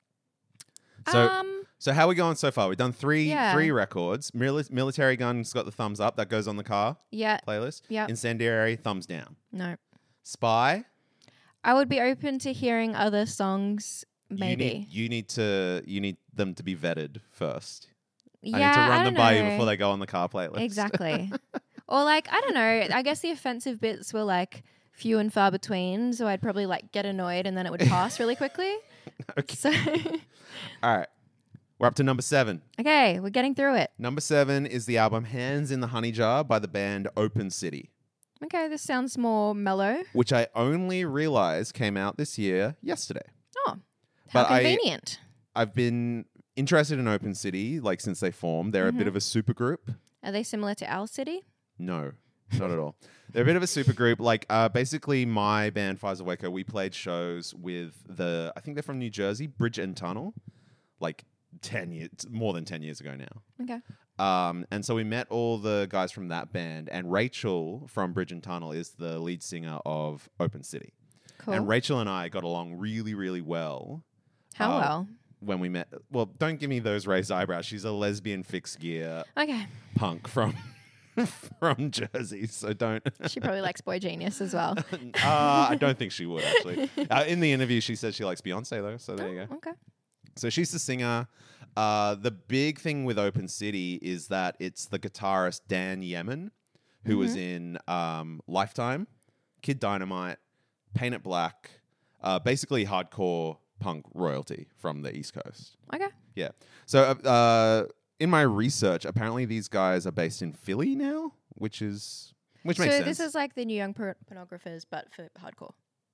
So um, so how are we going so far? We've done three Yeah. three records. Mili- Military Gun's got the thumbs up. That goes on the car yeah, playlist. yeah. Incendiary, thumbs down. No. Spy. I would be open to hearing other songs, maybe. You need, you need to you need them to be vetted first. yeah, I need to run I them don't by you know. before they go on the car playlist. Exactly. Or like, I don't know. I guess the offensive bits were like few and far between. So I'd probably like get annoyed and then it would pass really quickly. Okay. So, All right. We're up to number seven. okay, we're getting through it. Number seven is the album Hands in the Honey Jar by the band Open City, Okay, this sounds more mellow. which I only realized came out this year yesterday. Oh, how But I- convenient. I've been interested in Open City like since they formed. They're a bit Mhm. of a super group. Are they similar to Owl City? No, not at all. They're a bit of a super group. Like uh, basically my band Pfizer Waco, we played shows with the, I think they're from New Jersey, Bridge and Tunnel, like ten years, more than ten years ago now. Okay. Um, and so we met all the guys from that band, and Rachel from Bridge and Tunnel is the lead singer of Open City. Cool. And Rachel and I got along really, really well How uh, well? when we met. Well, don't give me those raised eyebrows. She's a lesbian fixed gear Okay. punk from from Jersey, so don't. She probably likes Boy Genius as well. uh, I don't think she would actually. Uh, in the interview, she said she likes Beyonce though, so there you go. Okay. So she's the singer. Uh, the big thing with Open City is that it's the guitarist Dan Yemin, who was in um, Lifetime, Kid Dynamite, Paint It Black, uh, basically hardcore punk royalty from the East Coast. Okay. Yeah. So uh, uh, in my research, apparently these guys are based in Philly now, which is which makes so sense. this is like the New Young por- Pornographers, but for hardcore.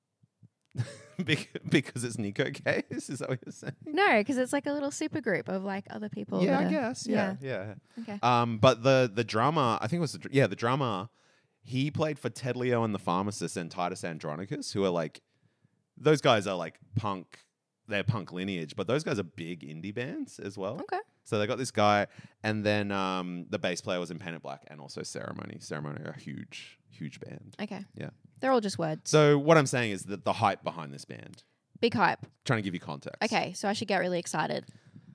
Bec- because it's Nico Case. Is that what you're saying? No, because it's like a little super group of like other people. Yeah, that I are- guess. Yeah, yeah. Okay. Um, but the the drummer, I think it was the, dr- yeah the drummer. He played for Ted Leo and the Pharmacist and Titus Andronicus, who are like those guys are like punk. They're punk lineage, but those guys are big indie bands as well. Okay. So they got this guy, and then um, the bass player was in Paint It Black and also Ceremony. Ceremony are a huge, huge band. Okay. Yeah. They're all just words. So what I'm saying is that the hype behind this band, Big hype. trying to give you context. Okay, so I should get really excited.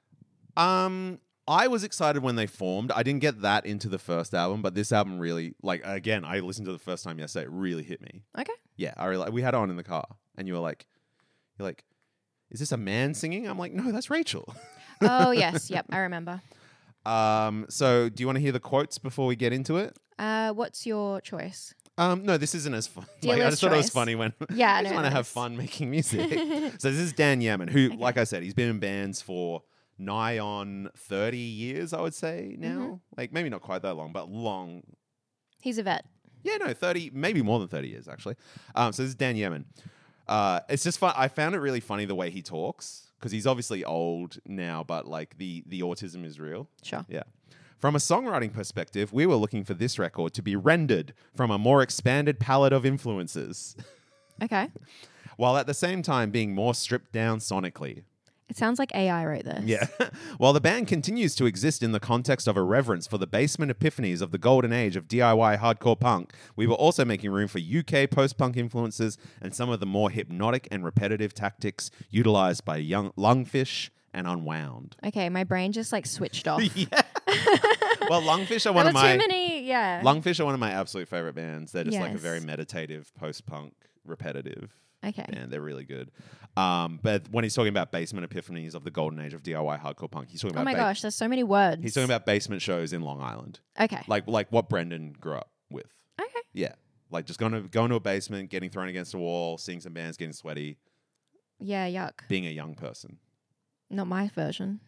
Um, I was excited when they formed. I didn't get that into the first album, but this album really, like, again, I listened to it the first time yesterday. It really hit me. Okay. Yeah, I really, we had it on in the car, and you were like, you're like, is this a man singing? I'm like, no, that's Rachel. Oh yes, yep, I remember. Um, so do you want to hear the quotes before we get into it? Uh, what's your choice? Um, no, this isn't as fun. Like, I Dealer's just thought it was choice. funny when Yeah, I I just know want to have this. fun making music. So this is Dan Yemin, who, Okay. like I said, he's been in bands for nigh on thirty years, I would say now. Mm-hmm. Like maybe not quite that long, but long. He's a vet. Yeah, no, thirty, maybe more than thirty years actually. Um, so this is Dan Yemin. Uh, it's just fun. I found it really funny the way he talks because he's obviously old now, but like the the autism is real. Sure. Yeah. From a songwriting perspective, we were looking for this record to be rendered from a more expanded palette of influences, Okay. while at the same time being more stripped down sonically. It sounds like A I wrote this. Yeah. While the band continues to exist in the context of a reverence for the basement epiphanies of the golden age of D I Y hardcore punk, we were also making room for U K post-punk influences and some of the more hypnotic and repetitive tactics utilized by young Lungfish and Unwound. Okay, my brain just like switched off. Yeah. Well, Lungfish are There one were of my too many, yeah. Lungfish are one of my absolute favorite bands. They're just like a Yes. very meditative, post-punk, repetitive okay. band. They're really good. Um, but when he's talking about basement epiphanies of the golden age of D I Y hardcore punk, he's talking Oh about my ba- gosh, there's so many words. he's talking about basement shows in Long Island, Okay. like like what Brendan grew up with. Okay. Yeah, like just going to going to a basement, getting thrown against a wall, seeing some bands, getting sweaty, Yeah, yuck. being a young person. Not my version.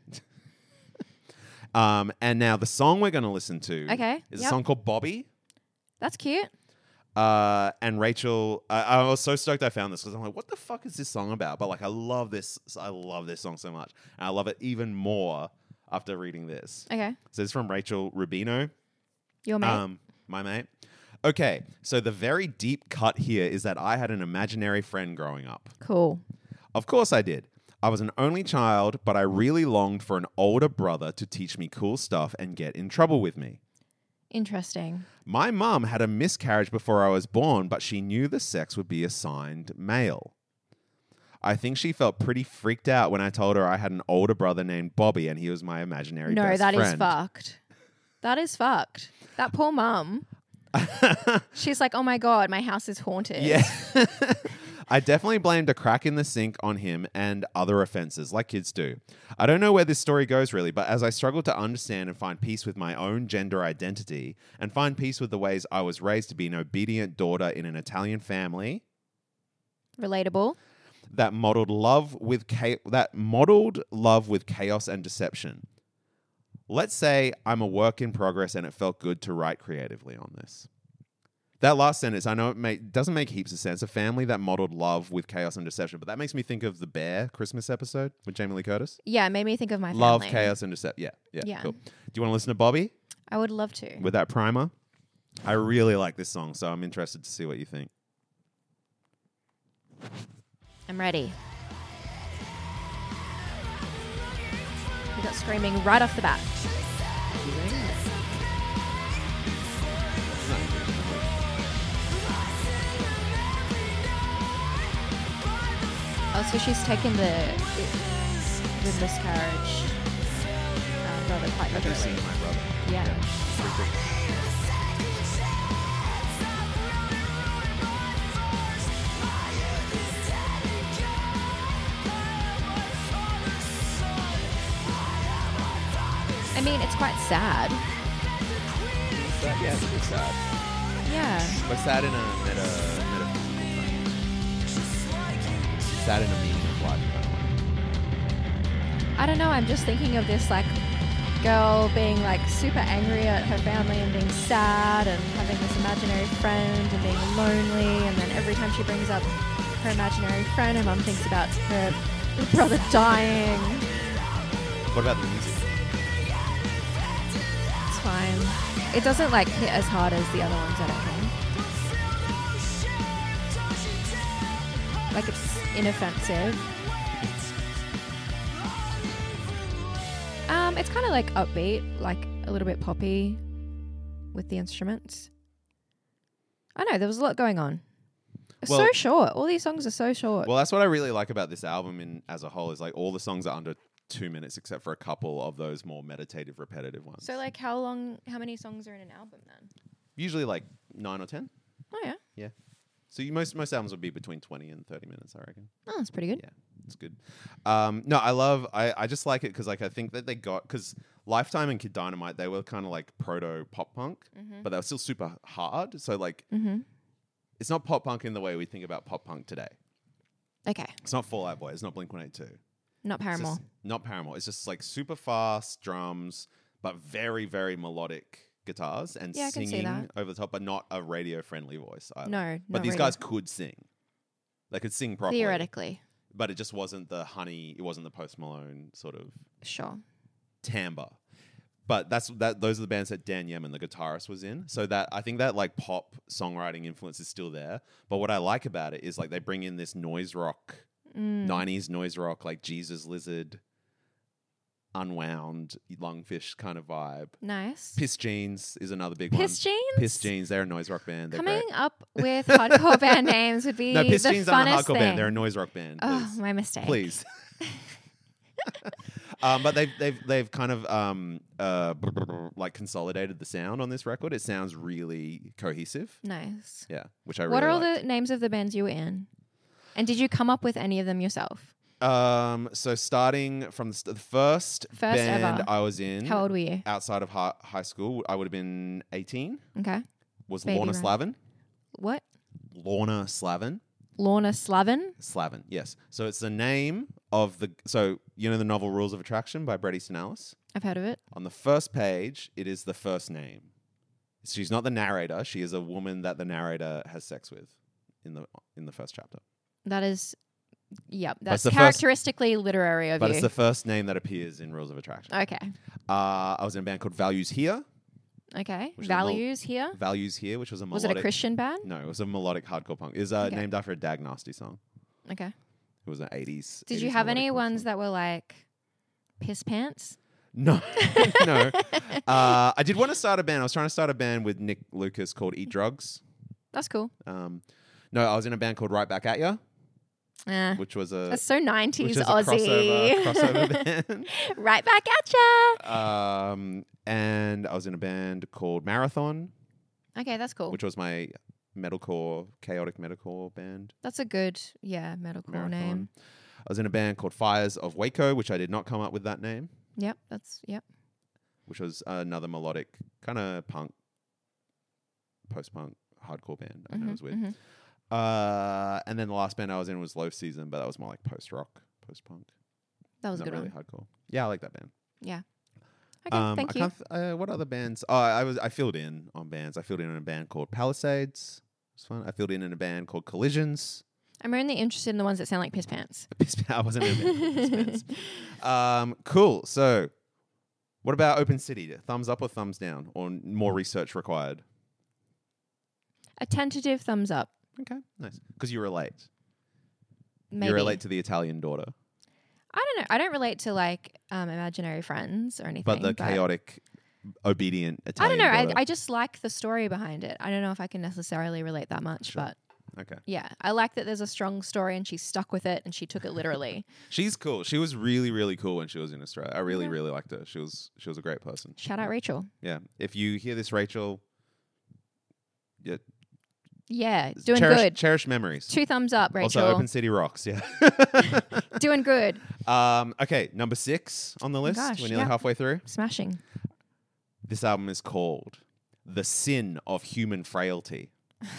Um, and now the song we're going to listen to Okay. is Yep. a song called Bobby. That's cute. Uh, and Rachel, I, I was so stoked I found this because I'm like, what the fuck is this song about? But like, I love this. I love this song so much, and I love it even more after reading this. Okay. So it's from Rachel Rubino, Your mate. um, my mate. Okay, so the very deep cut here is that I had an imaginary friend growing up. Cool. Of course I did. I was an only child, but I really longed for an older brother to teach me cool stuff and get in trouble with me. Interesting. My mum had a miscarriage before I was born, but she knew the sex would be assigned male. I think she felt pretty freaked out when I told her I had an older brother named Bobby and he was my imaginary No, best that is friend. fucked. That is fucked. That poor mum. She's like, oh my God, my house is haunted. Yeah. I definitely blamed a crack in the sink on him and other offenses, like kids do. I don't know where this story goes really, but as I struggle to understand and find peace with my own gender identity and find peace with the ways I was raised to be an obedient daughter in an Italian family Relatable. that modeled love with cha- that modeled love with chaos and deception. Let's say I'm a work in progress and it felt good to write creatively on this. That last sentence, I know it make, doesn't make heaps of sense. A family that modeled love with chaos and deception, but that makes me think of the Bear Christmas episode with Jamie Lee Curtis. Yeah, it made me think of my family. Love, chaos, and deception. Yeah, yeah, Yeah. cool. Do you want to listen to Bobby I would love to. with that primer? I really like this song, so I'm interested to see what you think. I'm ready. We got screaming right off the bat. Oh, so she's taken the the miscarriage uh, brother quite I can see literally. my brother. Yeah. Pretty cool. I mean, it's quite sad. Sad- Yeah, it's a bit sad. Yeah. But sad in a meta, metaphysical sense. Sad in a meaning of life kind of way. I don't know. I'm just thinking of this like girl being like super angry at her family and being sad and having this imaginary friend and being lonely. And then every time she brings up her imaginary friend, her mum thinks about her brother dying. What about the music? It's fine. It doesn't like hit as hard as the other ones, I don't think. Like it's inoffensive. Um, it's kind of like upbeat, like a little bit poppy with the instruments. I know there was a lot going on. It's Well- so short. All these songs are so short. Well, that's what I really like about this album in as a whole is like all the songs are under two minutes except for a couple of those more meditative, repetitive ones. so like, how long? How many songs are in an album then? Usually like nine or ten. Oh yeah. Yeah. So you, most most albums would be between twenty and thirty minutes, I reckon. Oh, that's pretty good. Yeah, it's good. Um, no, I love. I, I just like it because like I think that they got because Lifetime and Kid Dynamite they were kind of like proto pop punk, Mm-hmm. but they were still super hard. So like Mm-hmm. it's not pop punk in the way we think about pop punk today. Okay. It's not Fall Out Boy. It's not Blink One Eight Two. Not Paramore. Not Paramore. It's just like super fast drums, but very very melodic guitars and Yeah, I can see singing that. over the top, but not a radio friendly voice. Either. No, but not these radio. guys could sing. They could sing properly. Theoretically, But it just wasn't the honey. It wasn't the Post Malone sort of sure. timbre. But that's that. Those are the bands that Dan Yemin, the guitarist, was in. So that I think that like pop songwriting influence is still there. But what I like about it is like they bring in this noise rock, Mm. nineties noise rock, like Jesus Lizard, Unwound, Lungfish kind of vibe. Nice. Piss Jeans is another big Piss one. Jeans? Piss Jeans, they're a noise rock band. They're Coming great. up with hardcore band names would be No, Piss the Jeans funnest aren't a hardcore thing. band. They're a noise rock band. Oh, Please. my mistake. Please. um, but they've they've they've kind of um uh like consolidated the sound on this record. It sounds really cohesive. Nice. Yeah, which I really What are all liked. the names of the bands you were in? And did you come up with any of them yourself? Um, so starting from the, st- the first, First band ever. I was in, How old were you? outside of hi- high school, I would have been eighteen. Okay. Was Baby Lorna man. Slavin? What? Lorna Slavin. Lorna Slavin? Slavin, yes. So it's the name of the. So you know the novel Rules of Attraction by Bret Easton Ellis. I've heard of it. On the first page, it is the first name. She's not the narrator. She is a woman that the narrator has sex with in the in the first chapter. That is, yep. it's That's the first- characteristically literary of But you. it's the first name that appears in Rules of Attraction. okay. Uh, I was in a band called Values Here. Okay. Which is a mul- Values here. Values Here, which was a Was melodic. it a Christian band? No, it was a melodic hardcore punk. It was uh, Okay. named after a Dag Nasty song. Okay. It was an eighties. Did you have any ones that were like piss pants? No, no. Uh, I did want to start a band. I was trying to start a band with Nick Lucas called Eat Drugs. That's cool. Um, no, I was in a band called Right Back At Ya, Eh. which was a That's so which nineties is a Aussie. crossover, crossover band. Right back at ya. Um, and I was in a band called Marathon, Okay, that's cool. which was my metalcore, chaotic metalcore band. That's a good, yeah, metalcore Marathon. name. I was in a band called Fires of Waco, which I did not come up with that name, Yep, that's yep. which was another melodic kind of punk, post-punk, hardcore band I know Mhm, it was with. mhm. Uh, and then the last band I was in was Low Season, but that was more like post-rock, post-punk. That was a Not good really one. hardcore. Yeah, I like that band. Yeah. Okay, Um, thank I you. can't th- uh, what other bands? Oh, I was I filled in on bands. I filled in in a band called Palisades. It was fun. I filled in in a band called Collisions. I'm only interested in the ones that sound like piss pants. Piss pa- I wasn't in a band called Piss Pants. Um, cool. So, what about Open City? Thumbs up or thumbs down, or n- more research required? A tentative thumbs up. Okay, nice. Because you relate. Maybe. You relate to the Italian daughter, I don't know. I don't relate to like um, imaginary friends or anything. but the chaotic, obedient I Italian don't know. daughter. I, I just like the story behind it. I don't know if I can necessarily relate that much, Sure. but okay. yeah, I like that there's a strong story and she's stuck with it and she took it literally. She's cool. She was really, really cool when she was in Australia. I really, Yeah. really liked her. She was she was a great person. Shout out Rachel. Yeah. If you hear this, Rachel, yeah, Yeah, doing cherish, good. Cherish memories. Two thumbs up, Rachel. Also, Open City rocks. Yeah. Doing good. um, okay, number six on the list. gosh, We're nearly yep. halfway through. Smashing. This album is called "The Sin of Human Frailty."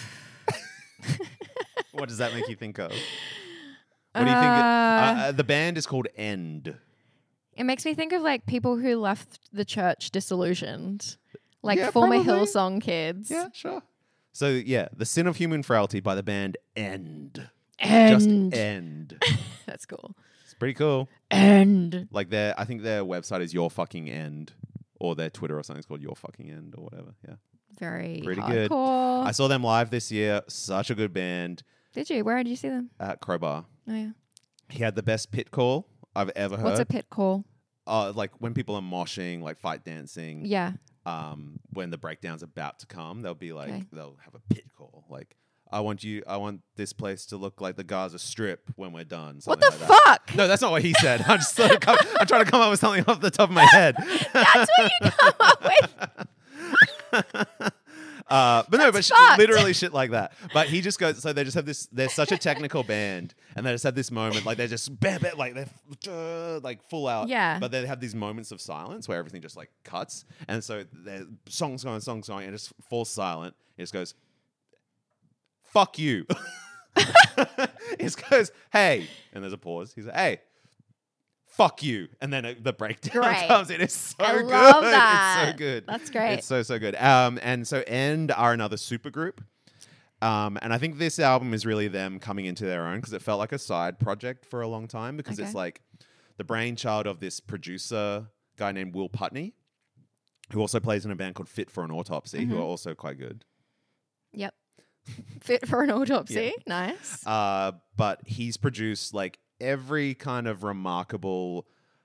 What does that make you think of? What do you think? It, Uh, uh, the band is called End. It makes me think of like people who left the church disillusioned, like Yeah, former probably. Hillsong kids. Yeah, sure. So yeah, "The Sin of Human Frailty" by the band End. End. Just End. That's cool. It's pretty cool. End. Like their, I think their website is Your Fucking End, or their Twitter or something's called Your Fucking End or whatever. Yeah, Very Pretty hardcore. good. I saw them live this year. Such a good band Did you? Where did you see them? at Crowbar. Oh yeah. He had the best pit call I've ever heard. What's a pit call? uh, like when people are moshing, like fight dancing. Yeah. Um, when the breakdown's about to come, they'll be like, Okay. they'll have a pit call. Like, I want you, I want this place to look like the Gaza Strip when we're done. What something the like that. fuck? No, that's not what he said. I'm just sort of come, I'm trying to come up with something off the top of my head. That's what you come up with. Uh, but no, That's but sh- fucked. literally shit like that. But he just goes. So they just have this. They're such a technical band, and they just have this moment, like they're just bam, bam, like they're uh, like full out. Yeah. But they have these moments of silence where everything just like cuts, and so their songs going, songs going, and it just falls silent. It just goes, "Fuck you." It just goes, "Hey," and there's a pause. He's like, "Hey." Fuck you, and then it, the breakdown Great. comes in. It's so I good. love that. It's so good. That's great. It's so so good. Um, and so End are another supergroup. Um, and I think this album is really them coming into their own because it felt like a side project for a long time because Okay. it's like the brainchild of this producer guy named Will Putney, who also plays in a band called Fit for an Autopsy, who Mhm. are also quite good. Yep. Fit for an autopsy. Yeah. Nice. Uh, but he's produced like every kind of remarkable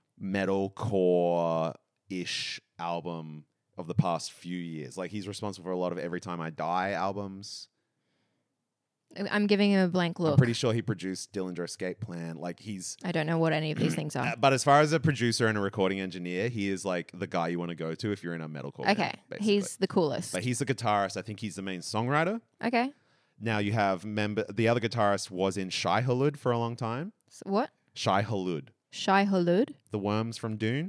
metalcore-ish album of the past few years. Like he's responsible for a lot of Every Time I Die albums. I'm giving him a blank look. I'm pretty sure he produced Dillinger Escape Plan. Like he's. I don't know what any of these things are. Uh, but as far as a producer and a recording engineer, he is like the guy you want to go to if you're in a metalcore Okay, band. Basically. he's the coolest. But he's the guitarist. I think he's the main songwriter. Okay. Now you have member. The other guitarist was in Shai Hulud for a long time. So what? Shai Hulud. Shai Hulud. The worms from Dune.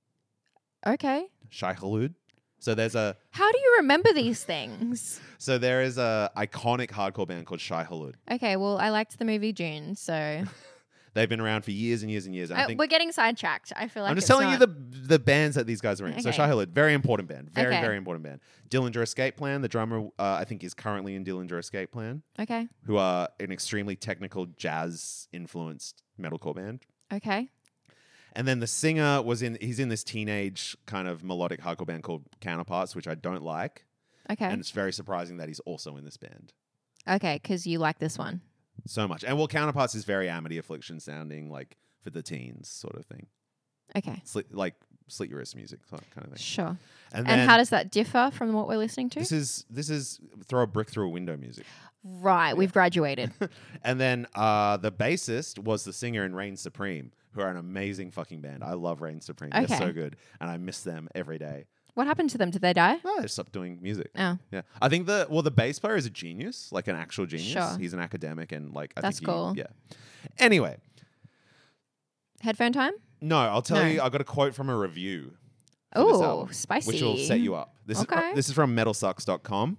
Okay. Shai Hulud. So there's a. How do you remember these things? So there is a iconic hardcore band called Shai Hulud. Okay, well, I liked the movie Dune, so They've been around for years and years and years. And I uh, think we're getting sidetracked. I feel like I'm just it's telling not... you the the bands that these guys are in. So Okay. Shai Hulud, very important band, very Okay. very important band. Dillinger Escape Plan, the drummer, uh, I think is currently in Dillinger Escape Plan, Okay. who are an extremely technical jazz influenced metalcore band. Okay. And then the singer was in. He's in this teenage kind of melodic hardcore band called Counterparts, which I don't like, Okay. and it's very surprising that he's also in this band. Okay, because you like this one. So much. And well, Counterparts is very Amity Affliction sounding, like for the teens sort of thing. Okay. Slit, like Slit Your Wrist music kind of thing. Sure. And, And then how does that differ from what we're listening to? this is this is Throw a Brick Through a Window music. Right, we've graduated. And then uh, the bassist was the singer in Reign Supreme, who are an amazing fucking band. I love Reign Supreme. Okay. They're so good. And I miss them every day. What happened to them? Did they die? No, they stopped doing music. Oh, Yeah. I think the well, the bass player is a genius, like an actual genius. Sure. He's an academic and like I That's think he- cool. Yeah. Anyway, headphone time? no, I'll tell No. you, I got a quote from a review. for this Oh, album, spicy. which will set you up. This Okay. is this is from metal sucks dot com.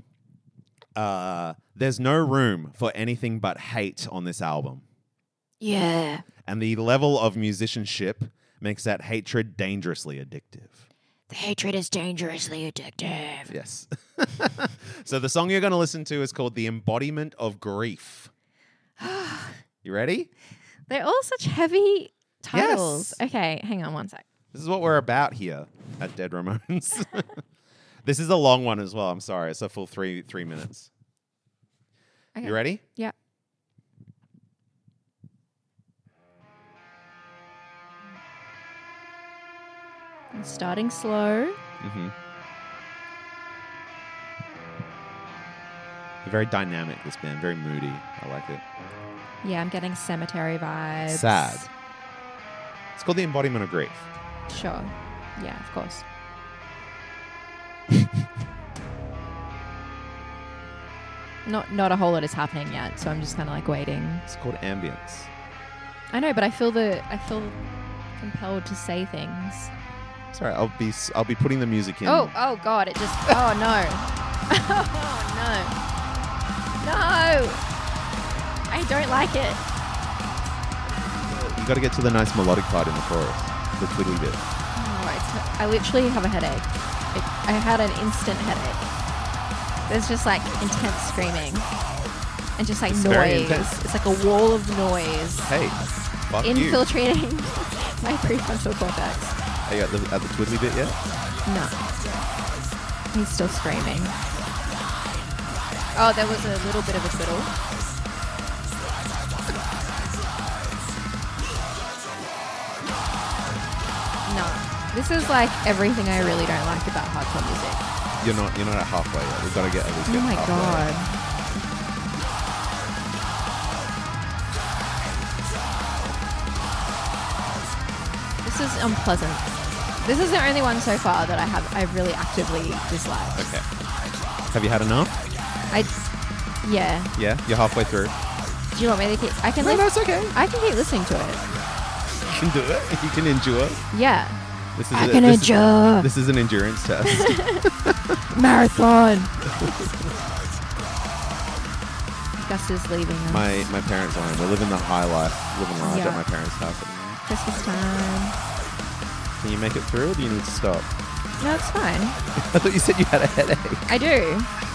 Uh, there's no room for anything but hate on this album, Yeah. and the level of musicianship makes that hatred dangerously addictive. The hatred is dangerously addictive. Yes. So the song you're going to listen to is called "The Embodiment of Grief." You ready? They're all such heavy titles. Yes. Okay, hang on one sec. This is what we're about here at Dead Ramones. This is a long one as well. I'm sorry. It's a full three three minutes. Okay. You ready? Yeah. I'm starting slow. Mm-hmm. They're very dynamic, this band. Very moody. I like it. Yeah, I'm getting cemetery vibes. Sad. It's called The Embodiment of Grief. Sure. Yeah, of course. Not not a whole lot is happening yet, so I'm just kind of like waiting. It's called Ambience. I know, but I feel the I feel compelled to say things. Sorry, I'll be s- I'll be putting the music in. Oh, oh God! It just. Oh no! Oh no! No! I don't like it. You got to get to the nice melodic part in the chorus, the twiddly bit. Oh, it's, I literally have a headache. It, I had an instant headache. There's just like intense screaming and just like It's very noise. intense. It's like a wall of noise Hey, fuck you. infiltrating my prefrontal cortex. Are you at the, at the twiddly bit yet? No. He's still screaming. Oh, there was a little bit of a twiddle. No. This is like everything I really don't like about hardcore music. You're not you're not at halfway yet. We've got to get at least Oh get my halfway. God. This is unpleasant. This is the only one so far that I have I've really actively disliked. Okay. Have you had enough? I yeah. Yeah, you're halfway through. Do you want me to keep I can No, lis- no, it's okay. I can keep listening to it. You can do it. You can endure. Yeah. This is I a- can this endure. Is, this is an endurance test. Marathon. Gus is leaving us. my my parents are home. We're living the high life, living large Yeah. at my parents' house at the moment. Christmas time. Can you make it through, or do you need to stop? No, it's fine. I thought you said you had a headache. I do.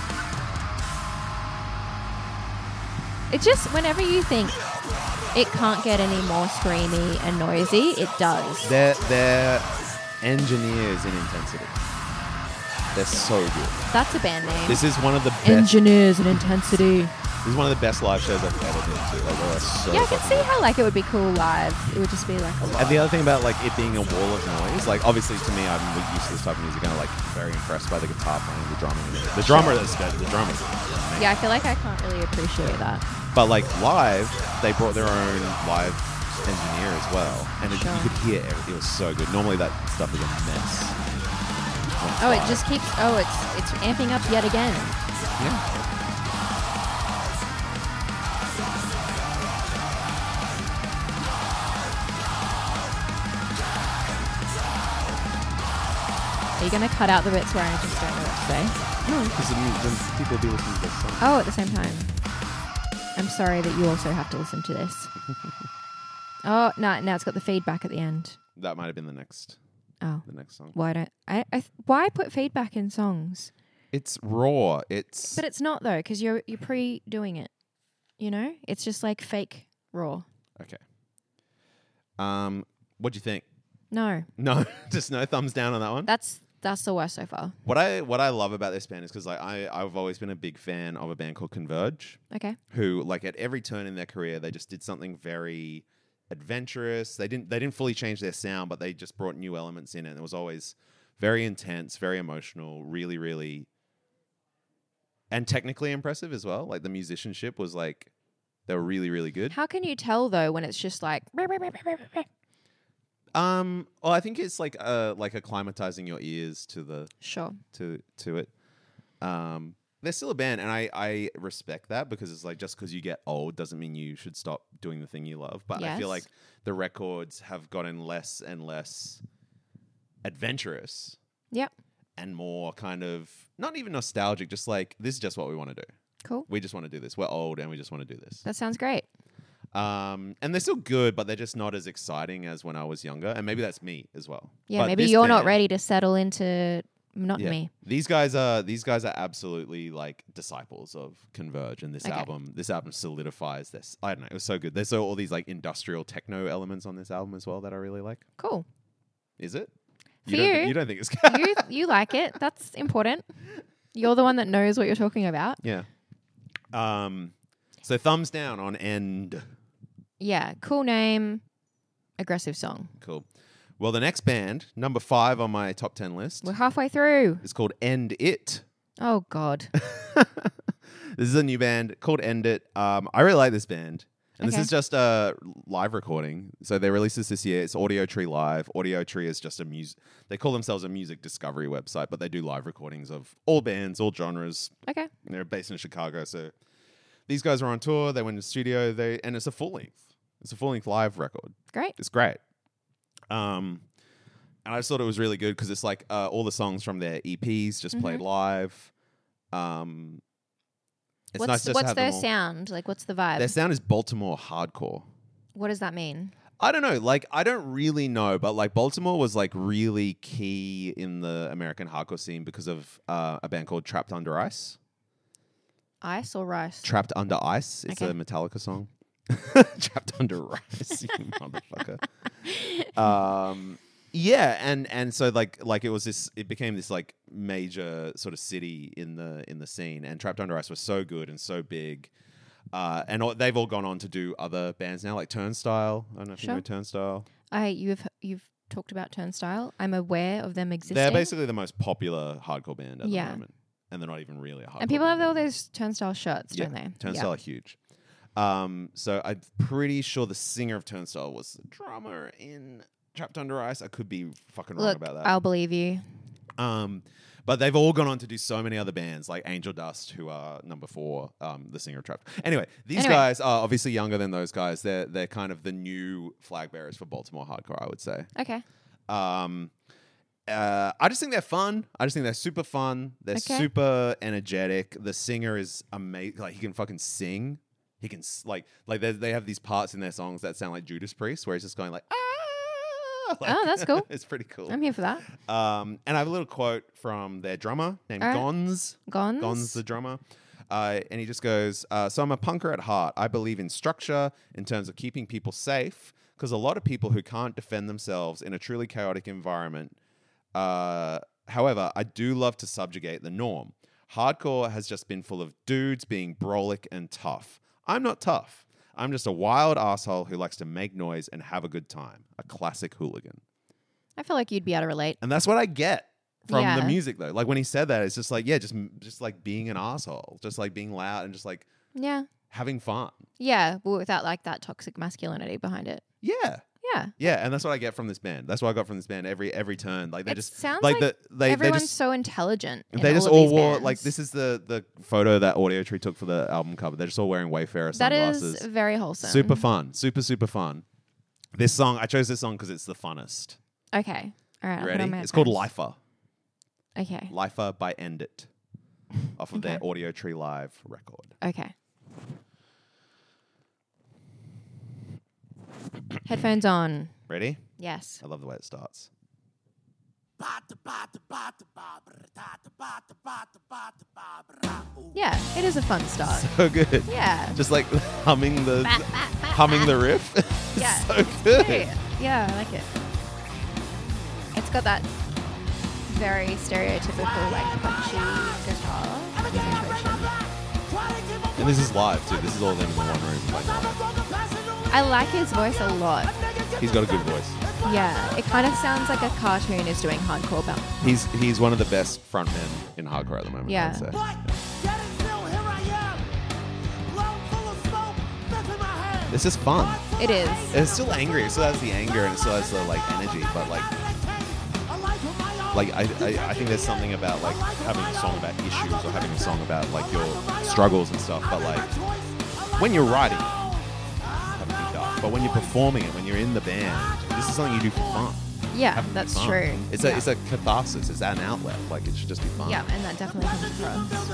It just, whenever you think it can't get any more screamy and noisy, it does. They're they're engineers in intensity. They're so good. That's a band name. This is one of the best. Engineers and Intensity. This is one of the best live shows I've ever been to. Like, they are so Yeah, I can fucking see good. how like it would be cool live. It would just be like a lot. And the other thing about like it being a wall of noise, like obviously to me, I'm used to this type of music, and I'm like very impressed by the guitar playing, the drumming, and the drummer. That's better. The drummer. Yeah, I feel like I can't really appreciate that. But like live, they brought their own live engineer as well, and it, Sure. you could hear everything. It was so good. Normally that stuff is a mess. Oh, it just keeps. Oh, it's it's amping up yet again. Yeah. Are you gonna cut out the bits where I just don't know what to say? No, because then people will be listening to this song. Oh, at the same time. I'm sorry that you also have to listen to this. Oh no! Now it's got the feedback at the end. That might have been the next, Oh, the next song. why don't I? I th- why put feedback in songs? It's raw. It's But it's not though, because you're you're pre-doing it. You know, it's just like fake raw. okay. Um, what do you think? No, No, just no thumbs down on that one. that's that's the worst so far. What I what I love about this band is because like I I've always been a big fan of a band called Converge, Okay. who like at every turn in their career they just did something very adventurous. They didn't they didn't fully change their sound, but they just brought new elements in, and it was always very intense, very emotional, really really, and technically impressive as well. Like the musicianship was like they were really really good. How can you tell though when it's just like? Um, well, I think it's like uh like acclimatizing your ears to the Sure. to to it. Um, they're still a band, and I I respect that because it's like just because you get old doesn't mean you should stop doing the thing you love. But I feel Yes. like the records have gotten less and less adventurous Yep. and more kind of not even nostalgic. Just like this is just what we want to do. Cool. We just want to do this. We're old and we just want to do this. That sounds great. Um, and they're still good, but they're just not as exciting as when I was younger. And maybe that's me as well. Yeah, But maybe this you're not band- ready to settle into not Yeah. me. These guys are these guys are absolutely like disciples of Converge, and this Okay. album this album solidifies this. I don't know, it was so good. There's so all these like industrial techno elements on this album as well that I really like. Cool. Is it? For you, don't, you. you don't think it's you you like it. That's important. You're the one that knows what you're talking about. Yeah. Um so thumbs down on End. Yeah. Cool name. Aggressive song. Cool. Well, the next band, number five on my top ten list, We're halfway through. is called End It. Oh God. This is a new band called End It. Um, I really like this band. And Okay. this is just a live recording. So they released this this year. It's Audio Tree Live. Audio Tree is just a music. They call themselves a music discovery website, but they do live recordings of all bands, all genres. Okay. They're based in Chicago. So these guys are on tour. They went to the studio. They and it's a full length. It's a full length live record. Great. It's great. Um, and I just thought it was really good because it's like uh, all the songs from their E Ps just played Mhm. live. Um, it's what's nice just to what's have their them all. sound? Like what's the vibe? Their sound is Baltimore hardcore. What does that mean? I don't know. Like, I don't really know, but like Baltimore was like really key in the American hardcore scene because of uh, a band called Trapped Under Ice. Ice or rice? Trapped Under Ice. It's Okay. a Metallica song. Trapped Under Ice, you motherfucker. Um, yeah, and and so like like it was this. It became this like major sort of city in the in the scene, and Trapped Under Ice was so good and so big. Uh, and all, they've all gone on to do other bands now, like Turnstile. I don't know if you Sure. know Turnstile. I you've you've talked about Turnstile. I'm aware of them existing. They're basically the most popular hardcore band at Yeah. the moment, and they're not even really a hardcore. and people have band. all those Turnstile shirts, Yeah, don't they? Turnstile are huge. Um, so I'm pretty sure the singer of Turnstile was the drummer in Trapped Under Ice. I could be fucking wrong Look, about that. I'll believe you. Um, but they've all gone on to do so many other bands, like Angel Dust, who are number four, um, the singer of Trapped. Anyway, these Anyway. guys are obviously younger than those guys. They're they're kind of the new flag bearers for Baltimore hardcore, I would say. Okay. Um, uh, I just think they're fun. I just think they're super fun. They're Okay. super energetic. The singer is amazing. Like he can fucking sing. He can s- like like they they have these parts in their songs that sound like Judas Priest, where he's just going like ah. Like, Oh, that's cool. It's pretty cool. I'm here for that. Um, and I have a little quote from their drummer named All right. Gonz. Gons. Gonz, the drummer. Uh, and he just goes, uh, so I'm a punker at heart. I believe in structure in terms of keeping people safe, because a lot of people who can't defend themselves in a truly chaotic environment. Uh, however, I do love to subjugate the norm. Hardcore has just been full of dudes being brolic and tough. I'm not tough. I'm just a wild asshole who likes to make noise and have a good time. A classic hooligan. I feel like you'd be able to relate. And that's what I get from Yeah. the music, though. Like when he said that, it's just like, yeah, just just like being an asshole, just like being loud and just like Yeah. having fun. Yeah, but without like that toxic masculinity behind it. Yeah. Yeah. Yeah, and that's what I get from this band. That's what I got from this band every every turn. Like they It just sounds like, like the they Everyone's they just so intelligent. in they just all, all of these wore bands. like this is the the photo that Audio Tree took for the album cover. They're just all wearing Wayfarer That sunglasses. is very wholesome. Super fun, super super fun. This song I chose this song because it's the funnest. Okay. All right. You I'll put ready? on my It's called headphones. Lifer. Okay. Lifer by End It, off of their Okay. Audio Tree Live record. Okay. Headphones on. Ready? Yes. I love the way it starts. Yeah, it is a fun start. So good. Yeah. Just like humming the Bah, bah, bah, humming bah. the riff. Yeah. so good. Great. Yeah, I like it. It's got that very stereotypical, like, punchy guitar concentration. And this is live too. This is all them in the one room. Like, live. I like his voice a lot. He's got a good voice. Yeah, it kind of sounds like a cartoon is doing hardcore belt. He's he's one of the best frontmen in hardcore at the moment. Yeah. I'd say. This is fun. It is. And it's still angry. It still has the anger and it still has the like energy, but like, like I, I I think there's something about like having a song about issues or having a song about like your struggles and stuff. But like when you're writing, it, have a big dark. But when you're performing it, when you're in the band, this is something you do for fun. Yeah, Having that's fun. true. It's a yeah. it's a catharsis. It's an outlet. Like it should just be fun. Yeah, and that definitely comes across.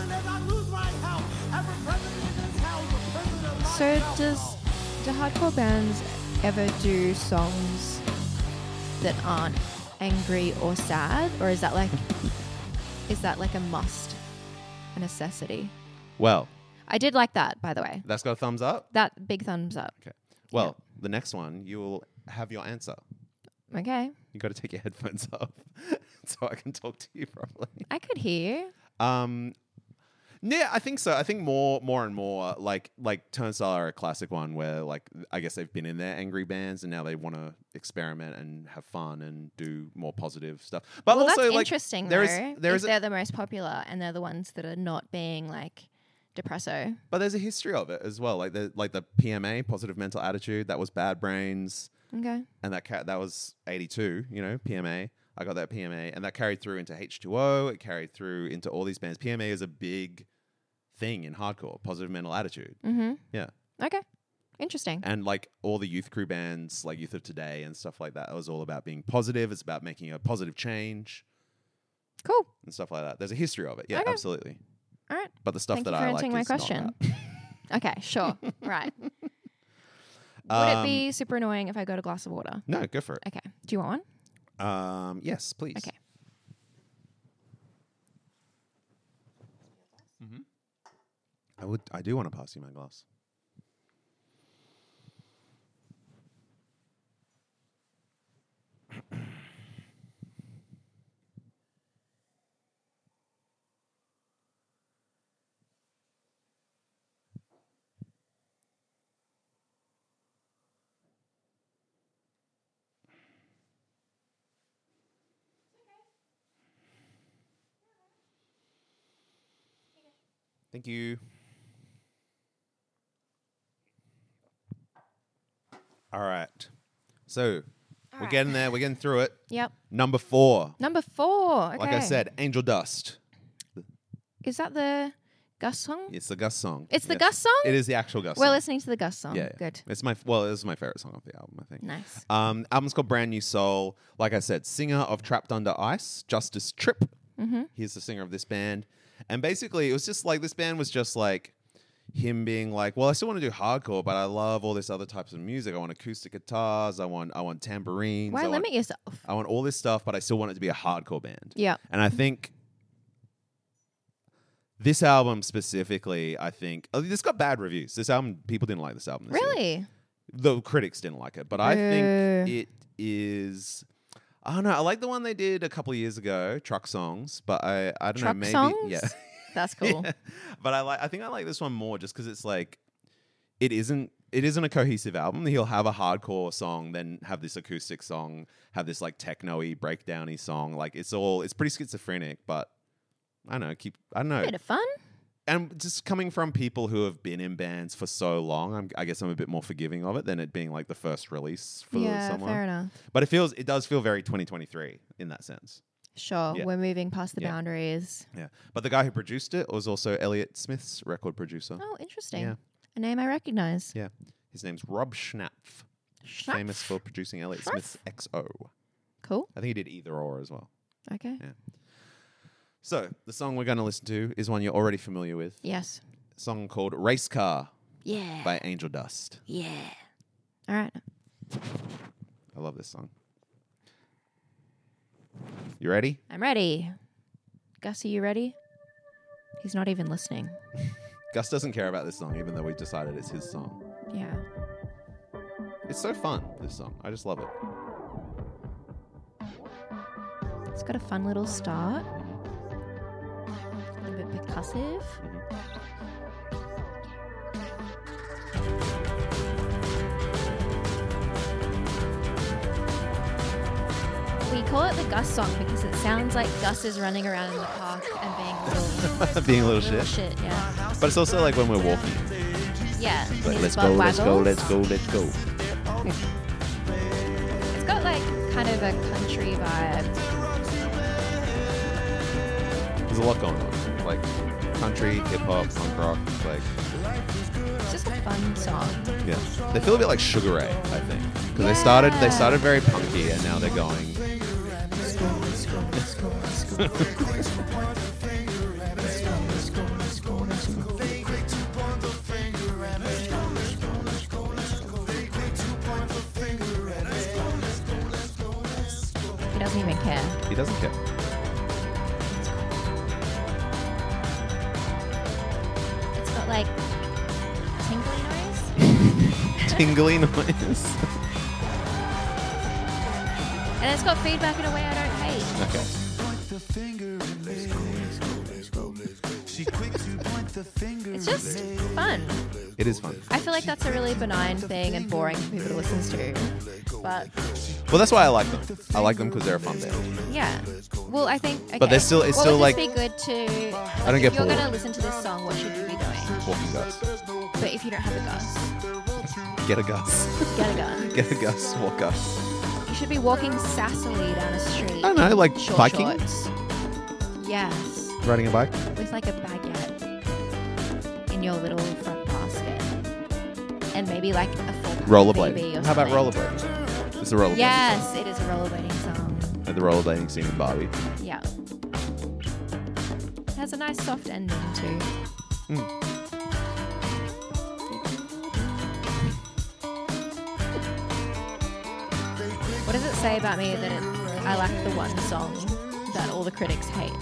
So does do hardcore bands ever do songs that aren't angry or sad, or is that like is that like a must, a necessity? Well, I did like that, by the way. that's got a thumbs up. That big thumbs up. Okay. Well, the next one you will have your answer. Okay, You got to take your headphones off so I can talk to you properly. I could hear. Um, yeah, I think so. I think more, more and more, like like Turnstile are a classic one where, like, I guess they've been in their angry bands and now they want to experiment and have fun and do more positive stuff. But Well, also, that's like, interesting. there though, is there if is, a, they're the most popular and they're the ones that are not being like depresso. but there's a history of it as well. Like the like the P M A, positive mental attitude. That was Bad Brains, Okay. and that ca- that was eighty-two. You know, P M A. I got that P M A, and that carried through into H two O. It carried through into all these bands. P M A is a big thing in hardcore, positive mental attitude. Mm-hmm. Yeah. Okay. Interesting. And like all the youth crew bands, like Youth of Today and stuff like that, it was all about being positive. It's about making a positive change Cool. and stuff like that. There's a history of it. Yeah, Okay. absolutely. All right. But the stuff Thank that you for I like answering my is not question. that. Okay, sure. Right. Would Um, it be super annoying if I got a glass of water? No, go for it. Okay. Do you want one? Um, yes, please. Okay. I would. I do want to pass you my glass. Thank you. All right. So we're right. getting there. We're getting through it. Yep. Number four. Number four. Okay. Like I said, Angel Dust. Is that the Gus song? It's the Gus song. It's the Yes. Gus song? It is the actual Gus We're song. listening to the Gus song. Yeah, yeah. Good. It's my well, it is my favorite song off the album, I think. Nice. Um, album's called Brand New Soul. Like I said, singer of Trapped Under Ice, Justice Tripp. Mm-hmm. He's the singer of this band. And basically, it was just like, this band was just like him being like, well, I still want to do hardcore, but I love all this other types of music. I want acoustic guitars. I want I want tambourines. Why I limit want, yourself? I want all this stuff, but I still want it to be a hardcore band. Yeah. And I think this album specifically, I think, oh, this got bad reviews. This album, people didn't like this album. This year. Really? The critics didn't like it, but I Boo. think it is. I don't know. I like the one they did a couple of years ago, Truck Songs, but I I don't Truck know. Maybe Songs? yeah. That's cool. Yeah. But I like. I think I like this one more just because it's like, it isn't. It isn't a cohesive album. He'll have a hardcore song, then have this acoustic song, have this like techno-y, breakdown-y song. Like it's all. It's pretty schizophrenic, but I don't know. Keep. I don't know. Bit of fun. And just coming from people who have been in bands for so long, I'm, I guess I'm a bit more forgiving of it than it being like the first release for Yeah, someone. fair enough. But it feels. It does feel very twenty twenty-three in that sense. Sure, Yeah. we're moving past the Yeah. boundaries. Yeah. But the guy who produced it was also Elliott Smith's record producer. Oh, interesting. Yeah. A name I recognize. Yeah. His name's Rob Schnapf, Schnapf. famous for producing Elliott Schnapf. Smith's X O. Cool. I think he did Either Or as well. Okay. Yeah. So the song we're going to listen to is one you're already familiar with. Yes. A song called Race Car Yeah. by Angel Dust. Yeah. All right. I love this song. You ready? I'm ready. Gus, are you ready? He's not even listening. Gus doesn't care about this song, even though we decided it's his song. Yeah. It's so fun, this song. I just love it. It's got a fun little start. A little bit percussive. We call it the Gus song because it sounds like Gus is running around in the park and being a little, Being a little little shit. shit. Yeah. But it's also like when we're walking. Yeah. It's like, His let's butt go, let's go, waggles. let's go, let's go. It's got like kind of a country vibe. There's a lot going on. Like country, hip hop, punk rock. Like, It's just a fun song. yeah. They feel a bit like Sugar Ray, I think. Because they started they Yeah. started very punky and now they're going. He doesn't even care. He doesn't care. It's got like tingly noise. Tingly noise. And it's got feedback in a way I don't hate. Okay. It's just fun. It is fun. I feel like that's a really benign thing and boring for people to listen to. But Well, that's why I like them. I like them because they're a fun band. yeah. Well, I think. Okay. But they're still- it's what still would like- this be good to. I don't if get you're bored. going to listen to this song, what should you be doing? Walking Gus. But if you don't have a Gus, Get a Gus. get a gun. Get a Gus. Walk Gus. You should be walking sassily down a street. I don't know, like short biking? shorts. Yes. Riding a bike. With like a baguette in your little front basket. And maybe like a full pack Rollerblade. B B or How about something. rollerblade? It's a rollerblade. Yes, it is a rollerblading song. At the rollerblading scene in Barbie. Yeah. It has a nice soft ending too. Mm. What does it say about me that it, I like the one song that all the critics hate?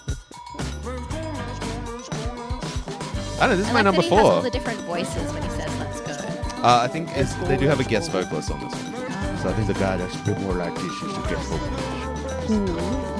I don't know, this is I my like number that he has all four. the different voices when he says "Let's go." Uh, I think it's, they do have a guest vocalist on this one. So I think the guy that's a bit more like this is the guest vocalist.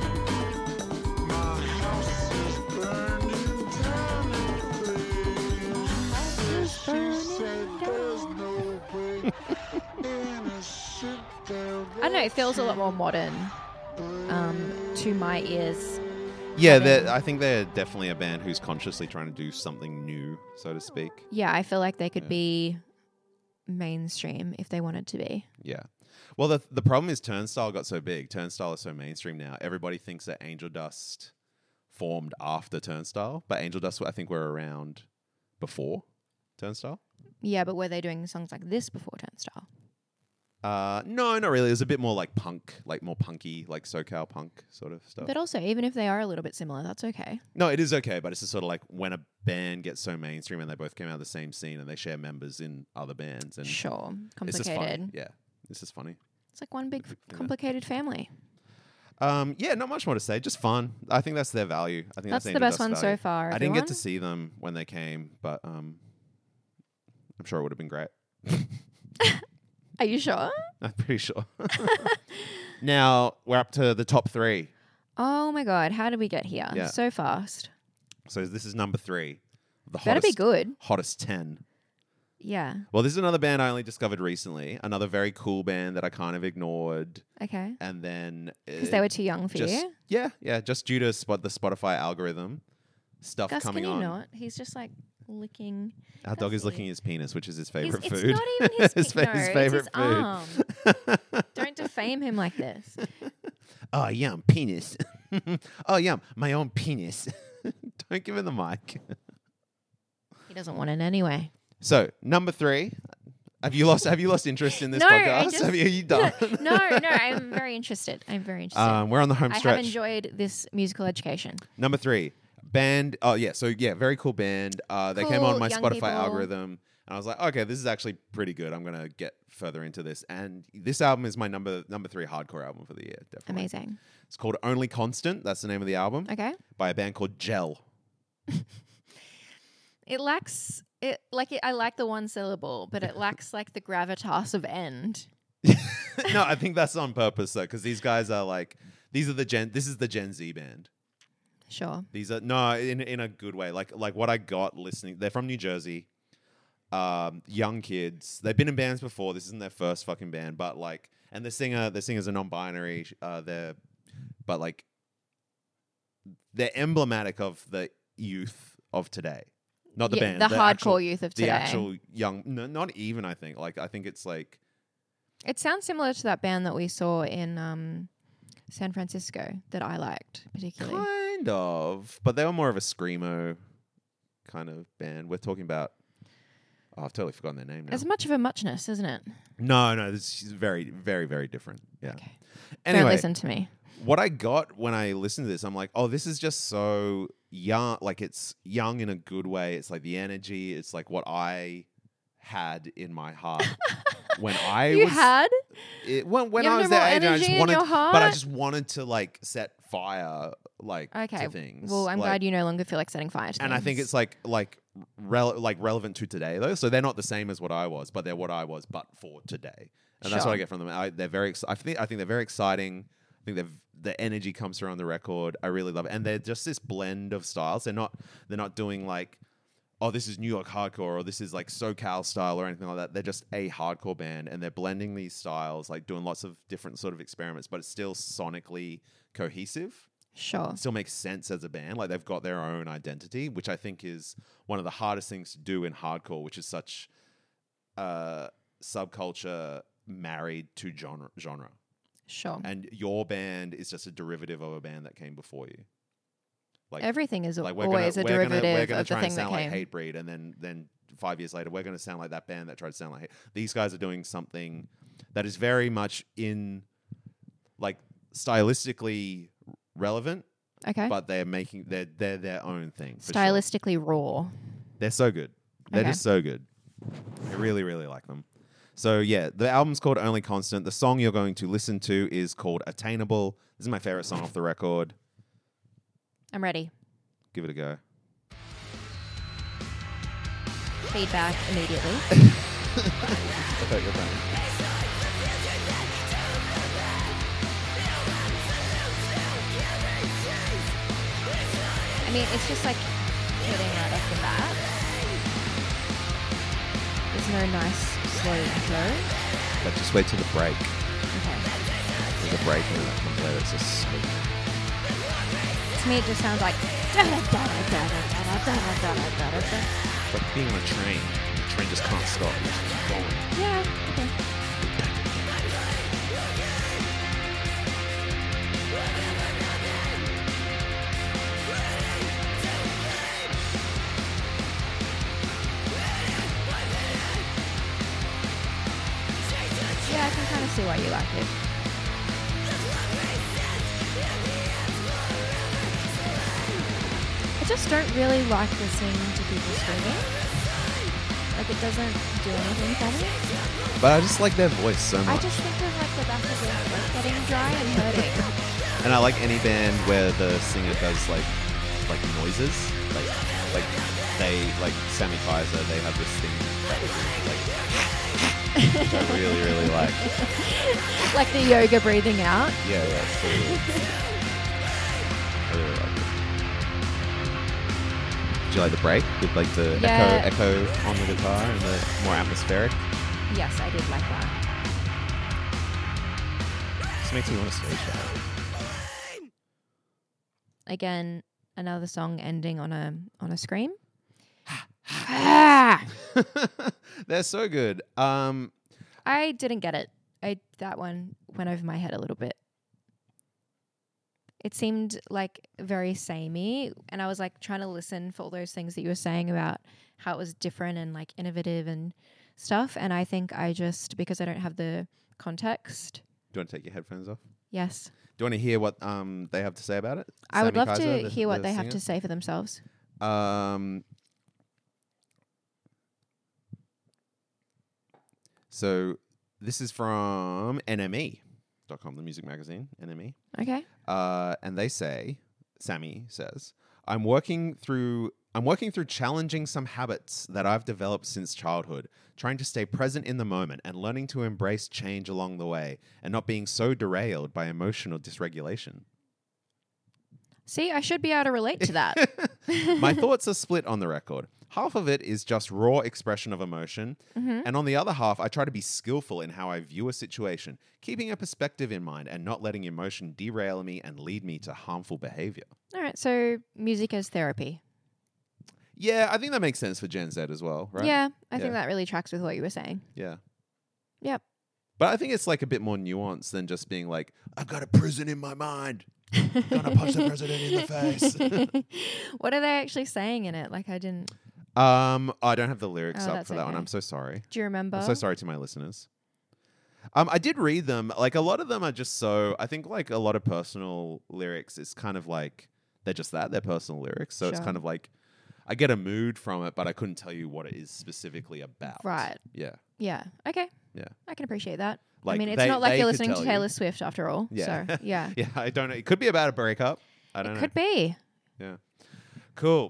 I don't know. It feels a lot more modern um, to my ears. Yeah, having- they're- I think they're definitely a band who's consciously trying to do something new, so to speak. Yeah, I feel like they could Yeah. be mainstream if they wanted to be. Yeah. Well, the the problem is Turnstile got so big. Turnstile is so mainstream now. Everybody thinks that Angel Dust formed after Turnstile, but Angel Dust, I think, were around before Turnstile. Yeah, but were they doing songs like this before Turnstile? Uh, no, not really. It was a bit more like punk, like more punky, like SoCal punk sort of stuff. But also, even if they are a little bit similar, that's okay. No, it is okay, but it's just sort of like when a band gets so mainstream and they both came out of the same scene and they share members in other bands, and Sure, it's just funny. complicated. Yeah, this is funny. It's like one big Yeah. complicated family. Um, yeah, not much more to say. Just fun. I think that's their value. I think That's that's, the Angel best Dust's one value. so far. I didn't get to everyone. see them when they came, but um, I'm sure it would have been great. Are you sure? I'm pretty sure. Now we're up to the top three. Oh my god, how did we get here Yeah. so fast? So this is number three. The Better hottest, be good. hottest ten. Yeah. Well, this is another band I only discovered recently. Another very cool band that I kind of ignored. Okay. And then... Because they were too young for just, you. Yeah, yeah. Just due to spot the Spotify algorithm stuff Gus, coming can you on. not? He's just like licking. Our dog is Gussie. licking his penis, which is his He's- favorite it's food. not even his, his, pe- fa- no, his it's favorite his food. arm. Don't defame him like this. Oh, yum, penis. Oh, yum, my own penis. Don't give him the mic. He doesn't want it anyway. So, number three. Have you lost Have you lost interest in this No, I podcast? just- have you, are you done? No, no, I'm very interested. I'm very interested. um, we're on the home I stretch. have enjoyed this musical education. Number three, band. Oh yeah, so yeah, very cool band. Uh, they came on Cool, my young Spotify people. algorithm, and I was like, okay, this is actually pretty good. I'm gonna get further into this. And this album is my number number three hardcore album for the year. Definitely Amazing. It's called Only Constant. That's the name of the album Okay. by a band called Gel. It lacks it like it, I like the one syllable, but it lacks like the gravitas of end. No, I think that's on purpose though, because these guys are like, these are the Gen. This is the Gen Z band. Sure. These are no, in in a good way. Like like what I got listening. They're from New Jersey. Um, young kids. They've been in bands before. This isn't their first fucking band, but like, and the singer, the singer's a non-binary. Uh, they're, but like, they're emblematic of the youth of today. Not the Yeah, band. the, hardcore actual, youth of The today. actual young. No, not even. I think. Like I think it's like. It sounds similar to that band that we saw in um, San Francisco that I liked particularly. Kind of, but they were more of a screamo kind of band. We're talking about. Oh, I've totally forgotten their name now. It's much of a muchness, isn't it? No, no, this is very, very, very different. Yeah. Okay. Don't Anyway, listen to me. what I got when I listened to this, I'm like, oh, this is just so young. Like it's young in a good way. It's like the energy. It's like what I had in my heart when I You was had? it, when when You I have was no more that age. And I energy just in wanted, your but I heart? just wanted to like set fire like Okay. to things. Well, I'm Like, glad you no longer feel like setting fire to and I think things. it's like like rel- like relevant to today though. So they're not the same as what I was, but they're what I was, but for today. And that's what Sure. I get from them. I, they're very. Ex- I think. I think they're very exciting. I think they've the energy comes through on the record. I really love it, and they're just this blend of styles. They're not. They're not doing like, oh, this is New York hardcore or this is like SoCal style or anything like that. They're just a hardcore band, and they're blending these styles, like doing lots of different sort of experiments, but it's still sonically cohesive. Sure. It still makes sense as a band. Like they've got their own identity, which I think is one of the hardest things to do in hardcore, which is such uh, subculture married to genre. genre. Sure. And your band is just a derivative of a band that came before you. Like Everything is like we're always gonna, a we're derivative gonna, we're gonna of the try thing and that sound came. like Hatebreed, and then then five years later we're going to sound like that band that tried to sound like hate. These guys are doing something that is very much in like stylistically relevant, Okay. but they're making they're they're their own thing. for sure. Stylistically raw. They're so good. They're Okay. just so good. I really, really like them. So yeah, the album's called Only Constant. The song you're going to listen to is called Attainable. This is my favorite song off the record. I'm ready. Give it a go. Feedback immediately. I thought you were done. I mean, it's just like hitting right off the bat. There's no nice slow intro. But just wait till the break. Okay. There's a break and then that comes later. It's just so good. To me, it just sounds like. It's like being on a train. The train just can't stop. You just keep going. Yeah. Okay. Yeah, I can kind of see why you like it. I just don't really like listening to people screaming. Like, it doesn't do anything for me. But I just like their voice so I much. just think of like the back of their throat getting dry and hurting. And I like any band where the singer does like like noises. Like like they like Sammy Kaiser, they have this thing that is like which I really, really like. Like the yoga breathing out. Yeah, yeah, it's totally. I really like it. you like the break with like the Yeah. echo echo on the guitar and the more atmospheric? Yes, I did like that. This makes me want to stage that. Again, another song ending on a on a scream. Ah! They're so good. Um, I didn't get it. I that one went over my head a little bit. It seemed like very samey, and I was like trying to listen for all those things that you were saying about how it was different and like innovative and stuff. And I think I just, because I don't have the context. do you want to take your headphones off? Yes, Do you want to hear what um they have to say about it? I would Sammy love Kaiser, to the- hear what the they have singer? to say for themselves. Um, so this is from N M E dot com, the music magazine, N M E. Okay. Uh, and they say, Sammy says, I'm working through I'm working through challenging some habits that I've developed since childhood, trying to stay present in the moment and learning to embrace change along the way and not being so derailed by emotional dysregulation. See, I should be able to relate to that. My thoughts are split on the record. Half of it is just raw expression of emotion, Mm-hmm. and on the other half, I try to be skillful in how I view a situation, keeping a perspective in mind and not letting emotion derail me and lead me to harmful behavior. All right. So music as therapy. Yeah, I think that makes sense for Gen Z as well, right? Yeah, I Yeah. think that really tracks with what you were saying. Yeah. Yep. But I think it's like a bit more nuanced than just being like, I've got a prison in my mind. Gonna punch the president in the face. What are they actually saying in it? Like I didn't. um, I don't have the lyrics Oh, up that's for that one. okay. I'm so sorry. Do you remember? I'm so sorry to my listeners. Um, I did read them. Like a lot of them are just so. I think like a lot of personal lyrics is kind of like they're just that. They're personal lyrics. So it's Sure. kind of like I get a mood from it, but I couldn't tell you what it is specifically about. Right. Yeah. Yeah. Okay. Yeah. I can appreciate that. I Like mean, it's they- not like they you're could listening to tell you. Taylor Swift after all. Yeah. So yeah. Yeah. I don't know. It could be about a breakup. I don't It know. could be. Yeah. Cool.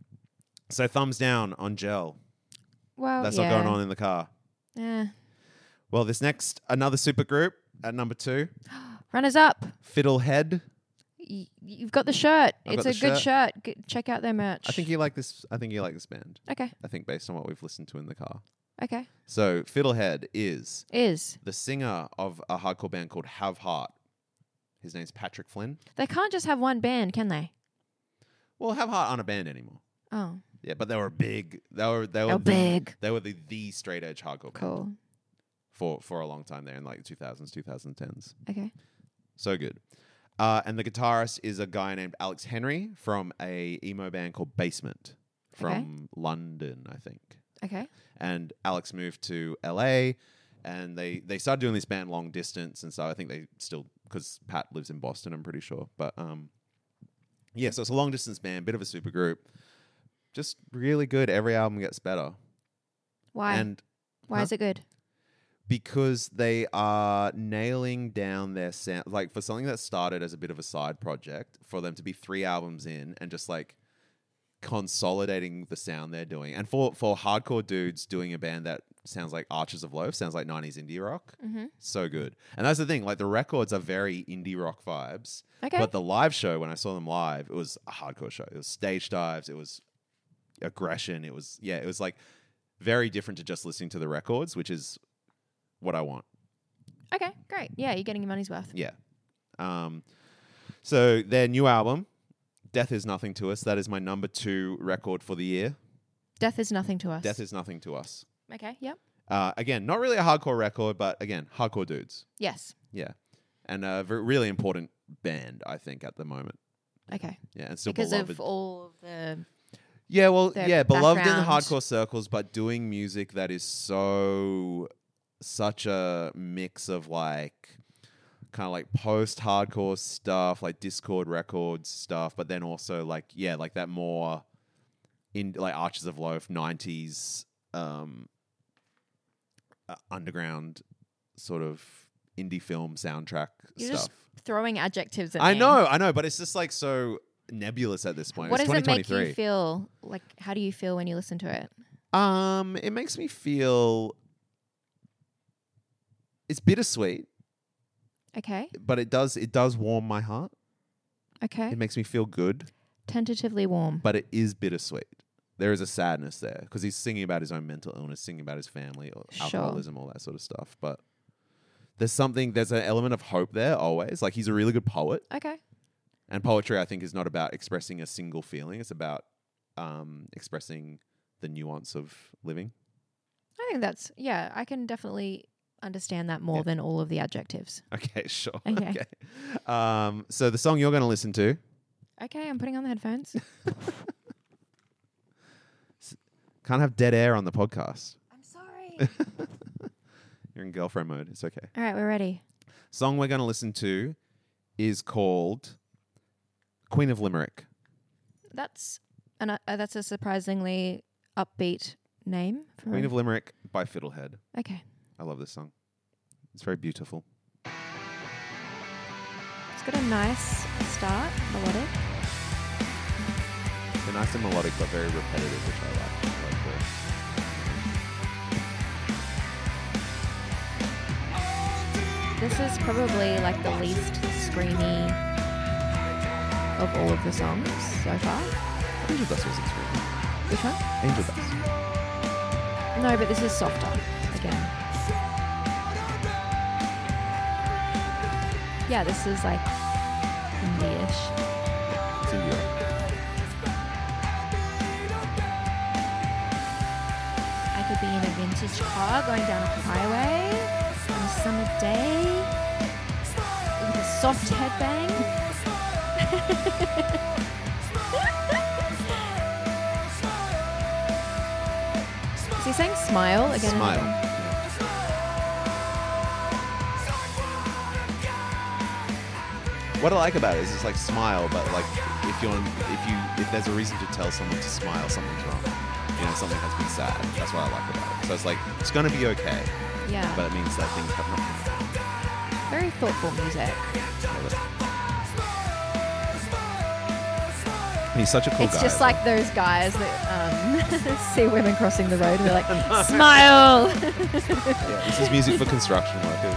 So thumbs down on Gel. Well, That's yeah. not going on in the car. Eh. Well, this next another super group at number two, Runners up. Fiddlehead. Y- you've got the shirt. I've it's got a the good shirt. shirt. G- check out their merch. I think you like this. I think you like this band. Okay. I think based on what we've listened to in the car. Okay. So Fiddlehead is Is. the singer of a hardcore band called Have Heart. His name's Patrick Flynn. They can't just have one band, can they? Well, Have Heart aren't a band anymore. Oh. Yeah, but they were big. They were they were They're the, big. They were the, the straight edge hardcore band Cool. for for a long time there in like the two thousands, twenty tens. Okay. So good. Uh, and the guitarist is a guy named Alex Henry from a emo band called Basement from Okay. London, I think. Okay. And Alex moved to L A, and they they started doing this band long distance, and so I think they still, because Pat lives in Boston, I'm pretty sure. But um, yeah, so it's a long distance band, bit of a super group, just really good. Every album gets better, Why? and Why huh? is it good? because they are nailing down their sound. Like for something that started as a bit of a side project, for them to be three albums in and just like consolidating the sound they're doing, and for for hardcore dudes doing a band that sounds like Archers of Loaf, sounds like nineties indie rock. Mm-hmm. So good. And that's the thing, like the records are very indie rock vibes, Okay. but the live show, when I saw them live, it was a hardcore show. It was stage dives, it was aggression, it was yeah, it was like very different to just listening to the records, which is what I want. Okay. Great. Yeah, you're getting your money's worth. Yeah. Um, so their new album, Death Is Nothing to Us, that is my number two record for the year. Death is nothing to us. Death Is Nothing to Us. Okay. Yep. Uh, again, not really a hardcore record, but again, hardcore dudes. Yes. Yeah. And a ver- really important band, I think, at the moment. Okay. Yeah, and still Because beloved. of all of the. yeah, well, their yeah, beloved in the background. hardcore circles, but doing music that is so such a mix of like kind of like post-hardcore stuff, like Discord Records stuff, but then also like yeah, like that more in like Archers of Loaf nineties um, uh, underground sort of indie film soundtrack You're stuff. just throwing adjectives at I me. know, I know, but it's just like so nebulous at this point. What it's does it make twenty twenty-three. you feel? Like, how do you feel when you listen to it? Um, it makes me feel it's bittersweet, Okay. but it does it does warm my heart. Okay. It makes me feel good, Tentatively warm. but it is bittersweet. there is a sadness there because he's singing about his own mental illness, singing about his family, or Sure. alcoholism, all that sort of stuff. But there's something, there's an element of hope there always. Like he's a really good poet, Okay. and poetry, I think, is not about expressing a single feeling. It's about um, expressing the nuance of living. I think that's, yeah, I can definitely understand that more Yeah. than all of the adjectives. Okay, sure. Okay. Okay. Um, so the song you're going to listen to, Okay, I'm putting on the headphones. can't have dead air on the podcast. I'm sorry. You're in girlfriend mode. It's okay. All right, we're ready. Song we're going to listen to is called Queen of Limerick. That's an, uh, that's a surprisingly upbeat name. For Queen of Limerick by Fiddlehead. Okay. I love this song. It's very beautiful. It's got a nice start, melodic. They're nice and melodic, but very repetitive, which I like. I like the- This is probably like the least screamy of all of the songs so far. Angel Dust wasn't screaming. Which one? Angel Dust. No, but this is softer again. Yeah, this is like indie-ish. It's indie rock. I could be in a vintage car going down a highway on a summer day with a soft headbang. Is he saying smile again? and Smile. again? Yeah. What I like about it is it's like smile, but like if you're if you if there's a reason to tell someone to smile, something's wrong. You know, something has been sad. That's what I like about it. So it's like it's gonna be okay, Yeah. but it means that things have not been. Very thoughtful music. He's such a cool It's guy. just like those guys that um, see women crossing the road and they're like, smile! yeah, this is music for construction workers.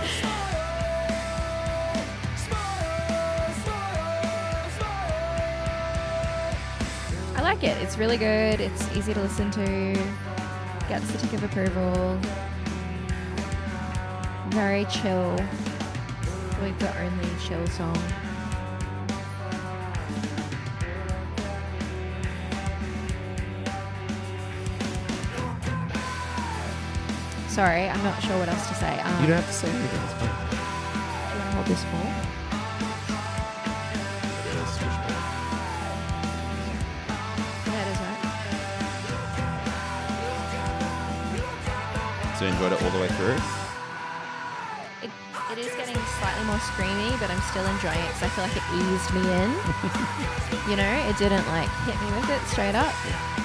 I like it. It's really good. It's easy to listen to. Gets the tick of approval. Very chill. Like the only chill song. Sorry, I'm not sure what else to say. Um, You don't have to say anything. It's fine. do you want to hold this more? Yeah, it is right. So you enjoyed it all the way through? It, it is getting slightly more screamy, but I'm still enjoying it because I feel like it eased me in. You know, it didn't like hit me with it straight up.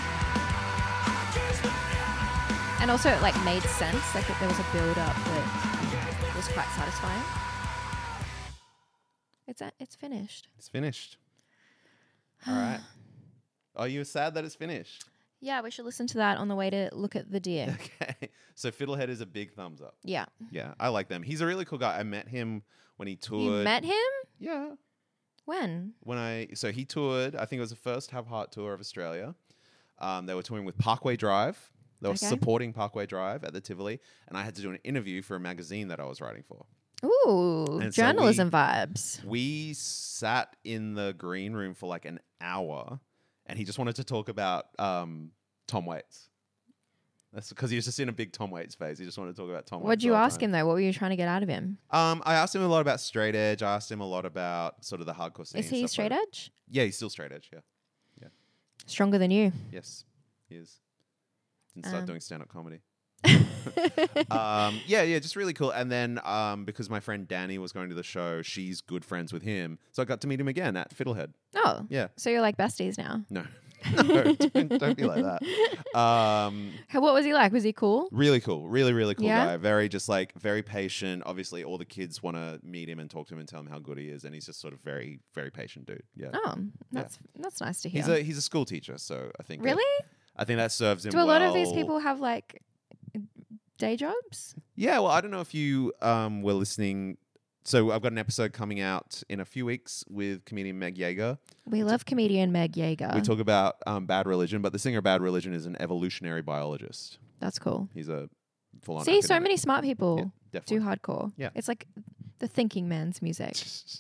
And also it like made sense, like it, there was a build up that was quite satisfying. It's a, it's finished. It's finished. All right. Oh, you were sad that it's finished? Yeah, we should listen to that on the way to look at the deer. Okay. So Fiddlehead is a big thumbs up. Yeah. Yeah, I like them. He's a really cool guy. I met him when he toured. You met him? Yeah. When? When I so he toured, I think it was the first Have Heart tour of Australia. Um, they were touring with Parkway Drive. They were Okay. supporting Parkway Drive at the Tivoli, and I had to do an interview for a magazine that I was writing for. Ooh, And so journalism we- vibes. We sat in the green room for like an hour, and he just wanted to talk about um, Tom Waits. That's because he was just in a big Tom Waits phase. He just wanted to talk about Tom Waits. What'd you all the ask time. him though? What were you trying to get out of him? Um, I asked him a lot about straight edge. I asked him a lot about sort of the hardcore scene. Is he stuff straight like- edge? Yeah, he's still straight edge. Yeah. Stronger than you. Yes, he is. Didn't start Um. doing stand-up comedy. um, yeah, yeah, just really cool. And then um, because my friend Danny was going to the show, she's good friends with him, so I got to meet him again at Fiddlehead. Oh, Yeah. so you're like besties now. No, no, don't, don't be like that. Um, How, what was he like? Was he cool? really cool, really, really cool Yeah? guy. Very just like very patient. Obviously, all the kids want to meet him and talk to him and tell him how good he is, and he's just sort of very, very patient dude. Yeah. Oh, that's that's nice to hear. He's a he's a school teacher, so I think that- really? I think that serves him. Do a lot of these well. people have like day jobs? Yeah, well, I don't know if you um, were listening so I've got an episode coming out in a few weeks with comedian Meg Yeager. We love comedian Meg Yeager. We talk about um, Bad Religion, but the singer of Bad Religion is an evolutionary biologist. That's cool. He's a full-on See, so academic. many smart people Yeah, do definitely. hardcore. Yeah. It's like the thinking man's music.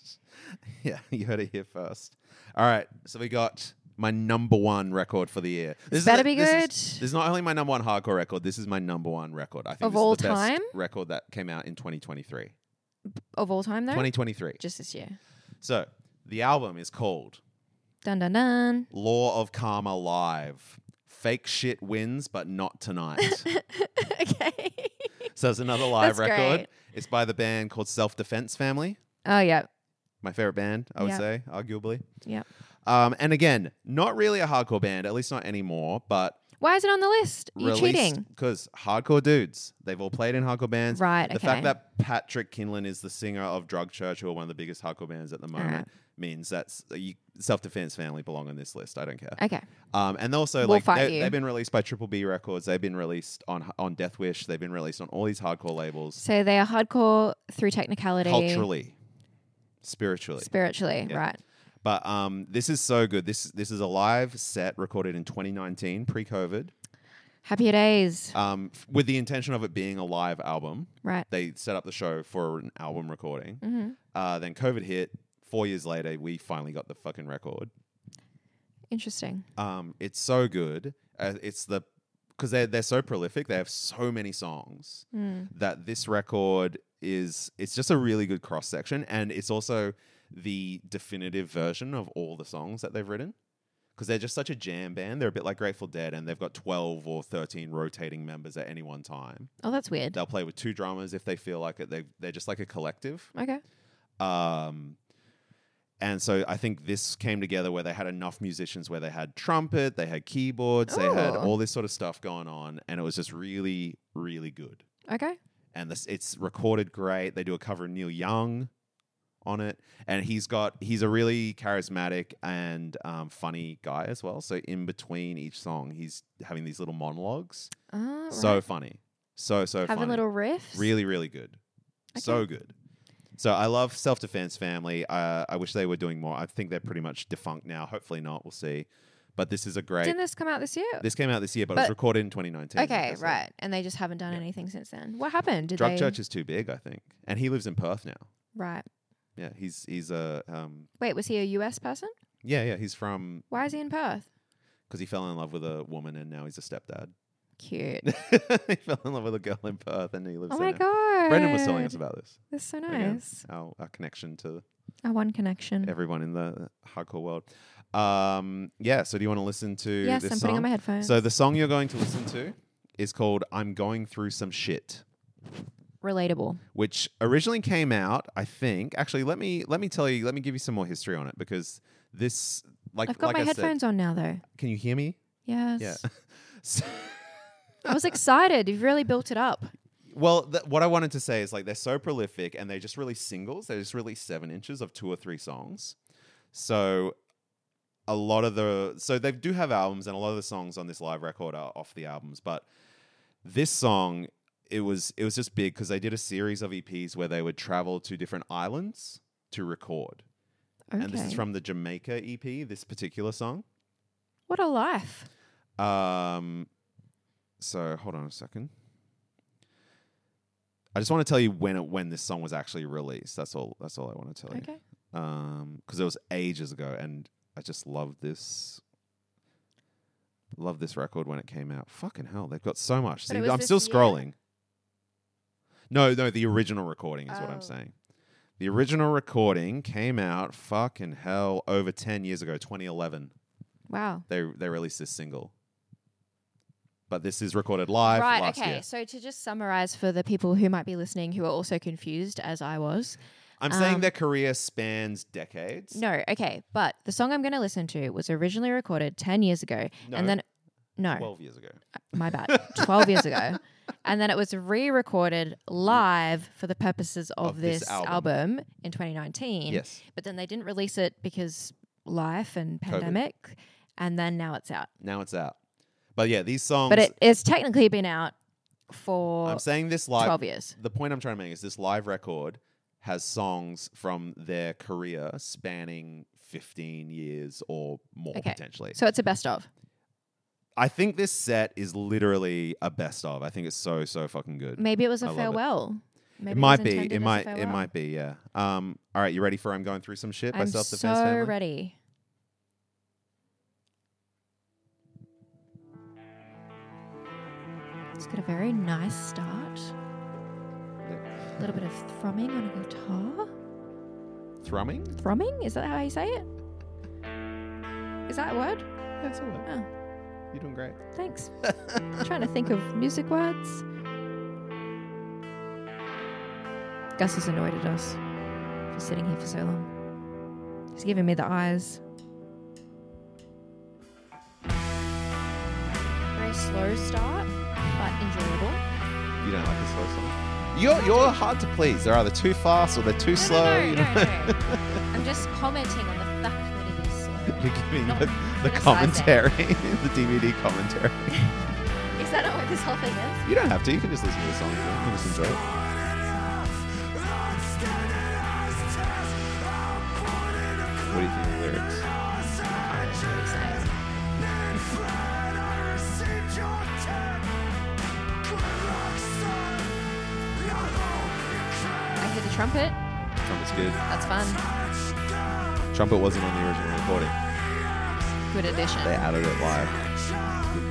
Yeah, you heard it here first. All right, so we got my number one record for the year. This Better is, be this good. Is, this is not only my number one hardcore record. This is my number one record. I think Of this all is the best time? record that came out in twenty twenty-three. Of all time, though? twenty twenty-three. Just this year. So the album is called Dun dun dun. Law of Karma Live. Fake shit wins, but not tonight. Okay. So it's another live That's record. great. It's by the band called Self Defense Family. Oh, yeah. My favorite band, I would Yep. say, arguably. Yeah. Um, and again, not really a hardcore band, at least not anymore, but Why is it on the list? Are you cheating? because hardcore dudes. They've all played in hardcore bands. Right, The okay. fact that Patrick Kinlan is the singer of Drug Church, who are one of the biggest hardcore bands at the moment, right. means that Self Defense Family belong on this list. I don't care. Okay. Um, and also, We'll like, fight they- you. they've been released by Triple B Records. They've been released on on Death Wish. They've been released on all these hardcore labels. So they are hardcore through technicality. Culturally, spiritually. Spiritually, Yeah. right. But um, this is so good. This this is a live set recorded in twenty nineteen, pre-COVID, Happier days. um, f- with the intention of it being a live album. Right. They set up the show for an album recording. Mm-hmm. Uh, then COVID hit. Four years later, we finally got the fucking record. Interesting. Um, it's so good. Uh, it's the because they're they're so prolific. They have so many songs Mm. that this record is. It's just a really good cross section, and it's also the definitive version of all the songs that they've written. Because they're just such a jam band. They're a bit like Grateful Dead, and they've got twelve or thirteen rotating members at any one time. Oh, that's weird. They'll play with two drummers if they feel like it. They they're just like a collective. Okay. Um, and so I think this came together where they had enough musicians where they had trumpet, they had keyboards, they had Ooh. all this sort of stuff going on, and it was just really, really good. Okay. And this, it's recorded great. They do a cover of Neil Young on it, and he's got he's a really charismatic and um, funny guy as well. So in between each song, he's having these little monologues. Oh, So right. funny, so so Having funny. little riffs. Really, really good. So Okay. good. So I love Self Defense Family. Uh, I wish they were doing more. I think they're pretty much defunct now. Hopefully not. We'll see. But this is a great. Didn't this come out this year? This came out this year, but, it was But- recorded in twenty nineteen. like I Okay, said. right. And they just haven't done Yeah. anything since then. What happened? Did Drug they? Church is too big, I think, and he lives in Perth now. Right. Yeah, he's he's a um, Wait, was he a U S person? yeah yeah he's from Why is he in Perth? because he fell in love with a woman and now he's a stepdad. Cute. He fell in love with a girl in Perth and he lives Oh there my now. god. Brendan was telling us about this. That's so Again, nice. our, our connection to Our one connection. everyone in the hardcore world. Um, yeah, so do you want to listen to Yes, this I'm song? putting on my headphones. So the song you're going to listen to is called I'm Going Through Some Shit, Relatable. which originally came out, I think. Actually, let me let me tell you, let me give you some more history on it because this like I've got like my I headphones on now though. said, can you hear me? Yes. Yeah. So- I was excited. You've really built it up. well, th- what I wanted to say is like they're so prolific and they just release singles. They just release seven inches of two or three songs. So a lot of the so they do have albums and a lot of the songs on this live record are off the albums, but this song it was it was just big because they did a series of E Ps where they would travel to different islands to record. Okay. And this is from the Jamaica E P, this particular song. What a life. Um so hold on a second. I just want to tell you when it, when this song was actually released. That's all that's all I want to tell you. Okay. Um because it was ages ago and I just loved this love this record when it came out. Fucking hell, they've got so much. But See, it was I'm this still year? scrolling. No, no, the original recording is what Oh. I'm saying. The original recording came out fucking hell over ten years ago, twenty eleven. Wow. They they released this single. But this is recorded live Right, last okay. year. So to just summarize for the people who might be listening who are also confused as I was. I'm saying Um, their career spans decades. No, okay. But the song I'm going to listen to was originally recorded ten years ago. No, And then, no, twelve years ago. my bad, twelve years ago. And then it was re-recorded live for the purposes of, Of this this, album. album. in twenty nineteen. Yes. But then they didn't release it because life and pandemic. And then now it's out. Now it's out. But yeah, these songs But it, it's technically been out for I'm saying this live twelve years. The point I'm trying to make is this live record has songs from their career spanning fifteen years or more Okay. potentially. So it's a best of. I think this set is literally a best of. I think it's so so fucking good. Maybe it was I a love it. farewell. Maybe It might was be. intended It as a might. It farewell. might be. Yeah. Um. All right. You ready for I'm going through some shit by I'm Self Defense so Family? ready. It's got a very nice start. A little bit of thrumming on a guitar. Thrumming? Thrumming? Is that how you say it? Is that a word? That's all right. Oh, You're doing great. thanks. I'm trying to think of music words. Gus is annoyed at us for sitting here for so long. He's giving me the eyes. Very slow start, but enjoyable. You don't like a slow song. You're you're hard to please. They're either too fast or they're too No, slow. no, no, you no, know? no. I'm just commenting on the fact that it is slow. You're giving Not the, the criticizing. commentary, the D V D commentary. Is that not what this whole thing is? You don't have to. You can just listen to the song. You can just enjoy it. What do you think of the lyrics? What he's saying. I hear the trumpet. Trumpet's good. That's fun. Trumpet wasn't on the original recording. Good addition. They added it live.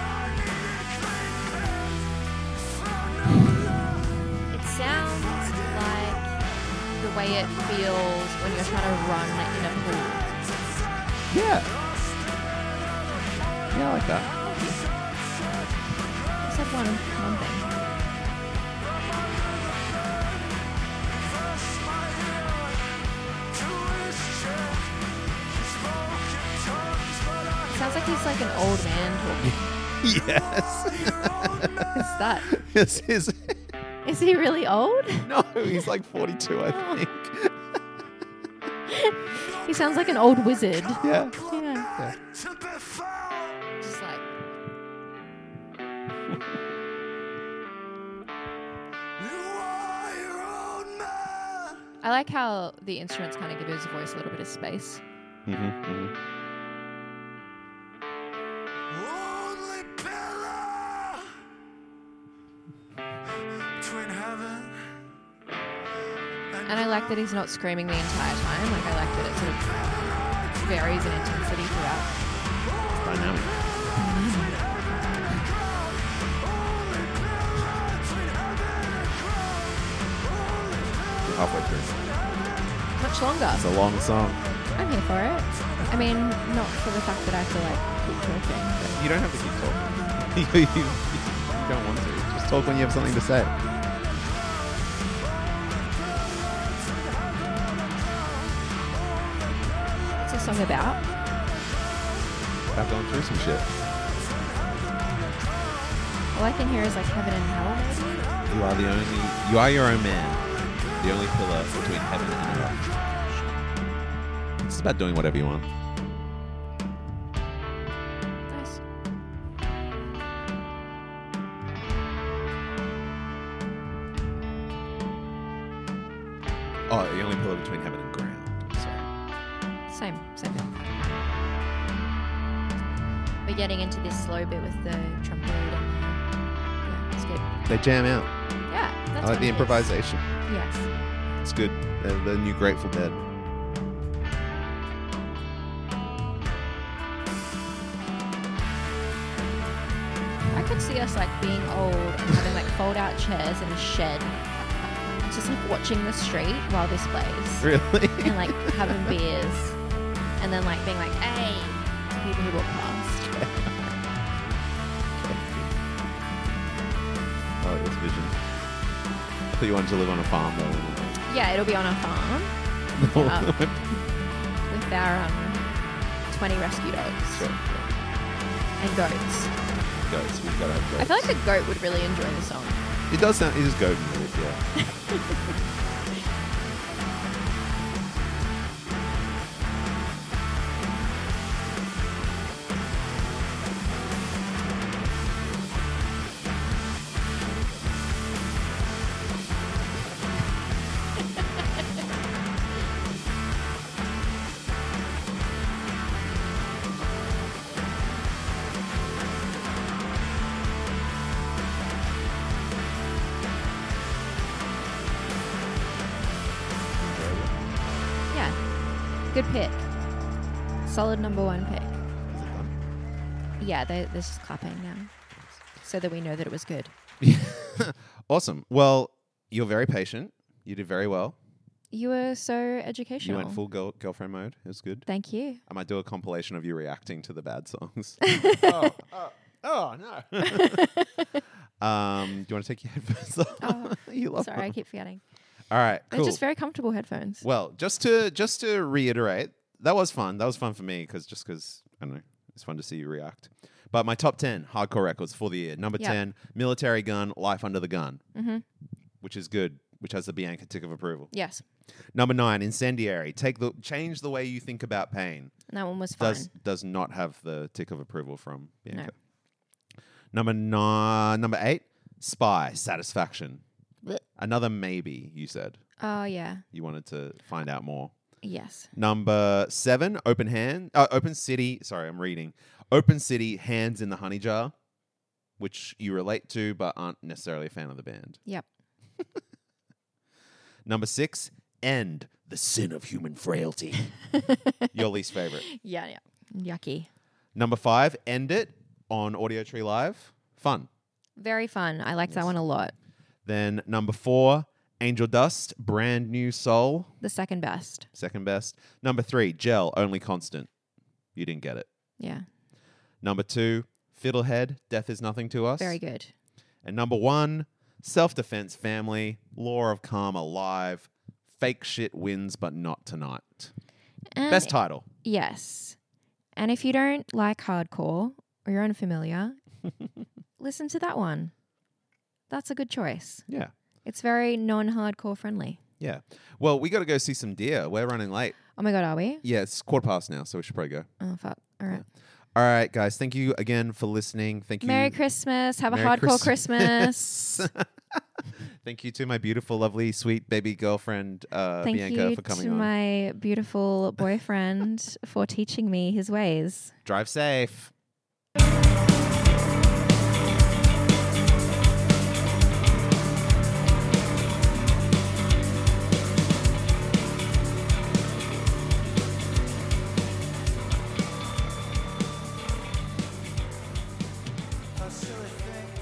It sounds like the way it feels when you're trying to run in a pool. Yeah. Yeah, I like that. I said one, one thing. It sounds like he's like an old man talking. Yes. What's that? This is Is he really old? no. He's like forty-two, I think. He sounds like an old wizard. Yeah. Yeah. Just like. I like how the instruments kind of give his voice a little bit of space. Mm-hmm, mm-hmm. And I like that he's not screaming the entire time. Like, I like that it sort of varies in intensity throughout. Dynamic. You're halfway through. Much longer. It's a long song. I'm here for it. I mean, not for the fact that I have to, like, keep talking. But You don't have to keep talking. you, you, you don't want to. Just talk when you have something to say. what's the song about? About going through some shit. All I can hear is, like, heaven and hell, maybe? You are the only. You are your own man. The only pillar between heaven and earth. It's about doing whatever you want. Nice. Oh, the only pillar between heaven and ground. Sorry. Same, same thing. We're getting into this slow bit with the trumpet and the, yeah, it's good. They jam out. Yeah, that's I like what the it is. improvisation. Yes. It's good. The, the new Grateful Dead. I could see us like being old and having like fold out chairs in a shed. Just like watching the street while this plays. Really? And like having beers. And then like being like, hey, to people who walk past. I like this vision. I thought you wanted to live on a farm though. Yeah, it'll be on our farm. Um, with our um, twenty rescue dogs Sure. and goats. Goats. We've got to have goats. I feel like a goat would really enjoy the song. It does sound. It is goat music, yeah. Good pick. Solid number one pick. Is it done? Yeah, they, they're just clapping now. So that we know that it was good. Awesome. Well, you're very patient. You did very well. You were so You educational. went full girl- girlfriend mode. It was good. Thank you. I might do a compilation of you reacting to the bad songs. oh, oh, oh, no. um, do you want to take your headphones off? Oh, you love Sorry, them. I keep forgetting. All right, They're cool. just very comfortable headphones. Well, just to just to reiterate, that was fun. That was fun for me because just because I don't know, it's fun to see you react. But my top ten hardcore records for the year. Number Yep. ten, Military Gun, Life Under the Gun, Mm-hmm. which is good, which has the Bianca tick of approval. Yes. Number nine, Incendiary, take the change the way you think about pain. And that one was fun. Does does not have the tick of approval from Bianca. Number nine, number eight, Spy, Satisfaction. Blech. Another maybe. You said Oh, yeah. you wanted to find out more. Yes. Number seven, Open Hand, uh, Open City. Sorry, I'm reading. Open City, Hands in the Honey Jar, which you relate to but aren't necessarily a fan of the band. Yep. Number six, End, The Sin of Human Frailty. Your least favorite. Yeah, yeah. Yucky. Number five, End It on Audio Tree Live. Fun. Very fun. I liked that Yes. one a lot. Then number four, Angel Dust, Brand New Soul. The second best. Second best. Number three, Gel, Only Constant. You didn't get it. Yeah. Number two, Fiddlehead, Death Is Nothing to Us. Very good. And number one, Self-Defense Family, Law of Karma Live, Fake Shit Wins But Not Tonight. And Best title. Yes. And if you don't like hardcore or you're unfamiliar, listen to that one. That's a good choice. Yeah. It's very non-hardcore friendly. Yeah. Well, we got to go see some deer. We're running late. Oh my God, are we? Yeah, it's quarter past now, so we should probably go. Oh, fuck. All right. All right, guys. Thank you again for listening. Thank you. Merry Christmas. Have Merry a hardcore Christmas. Christmas. Thank you to my beautiful, lovely, sweet baby girlfriend, uh, Thank Bianca, you for coming to on. my beautiful boyfriend for teaching me his ways. Drive safe. A silly thing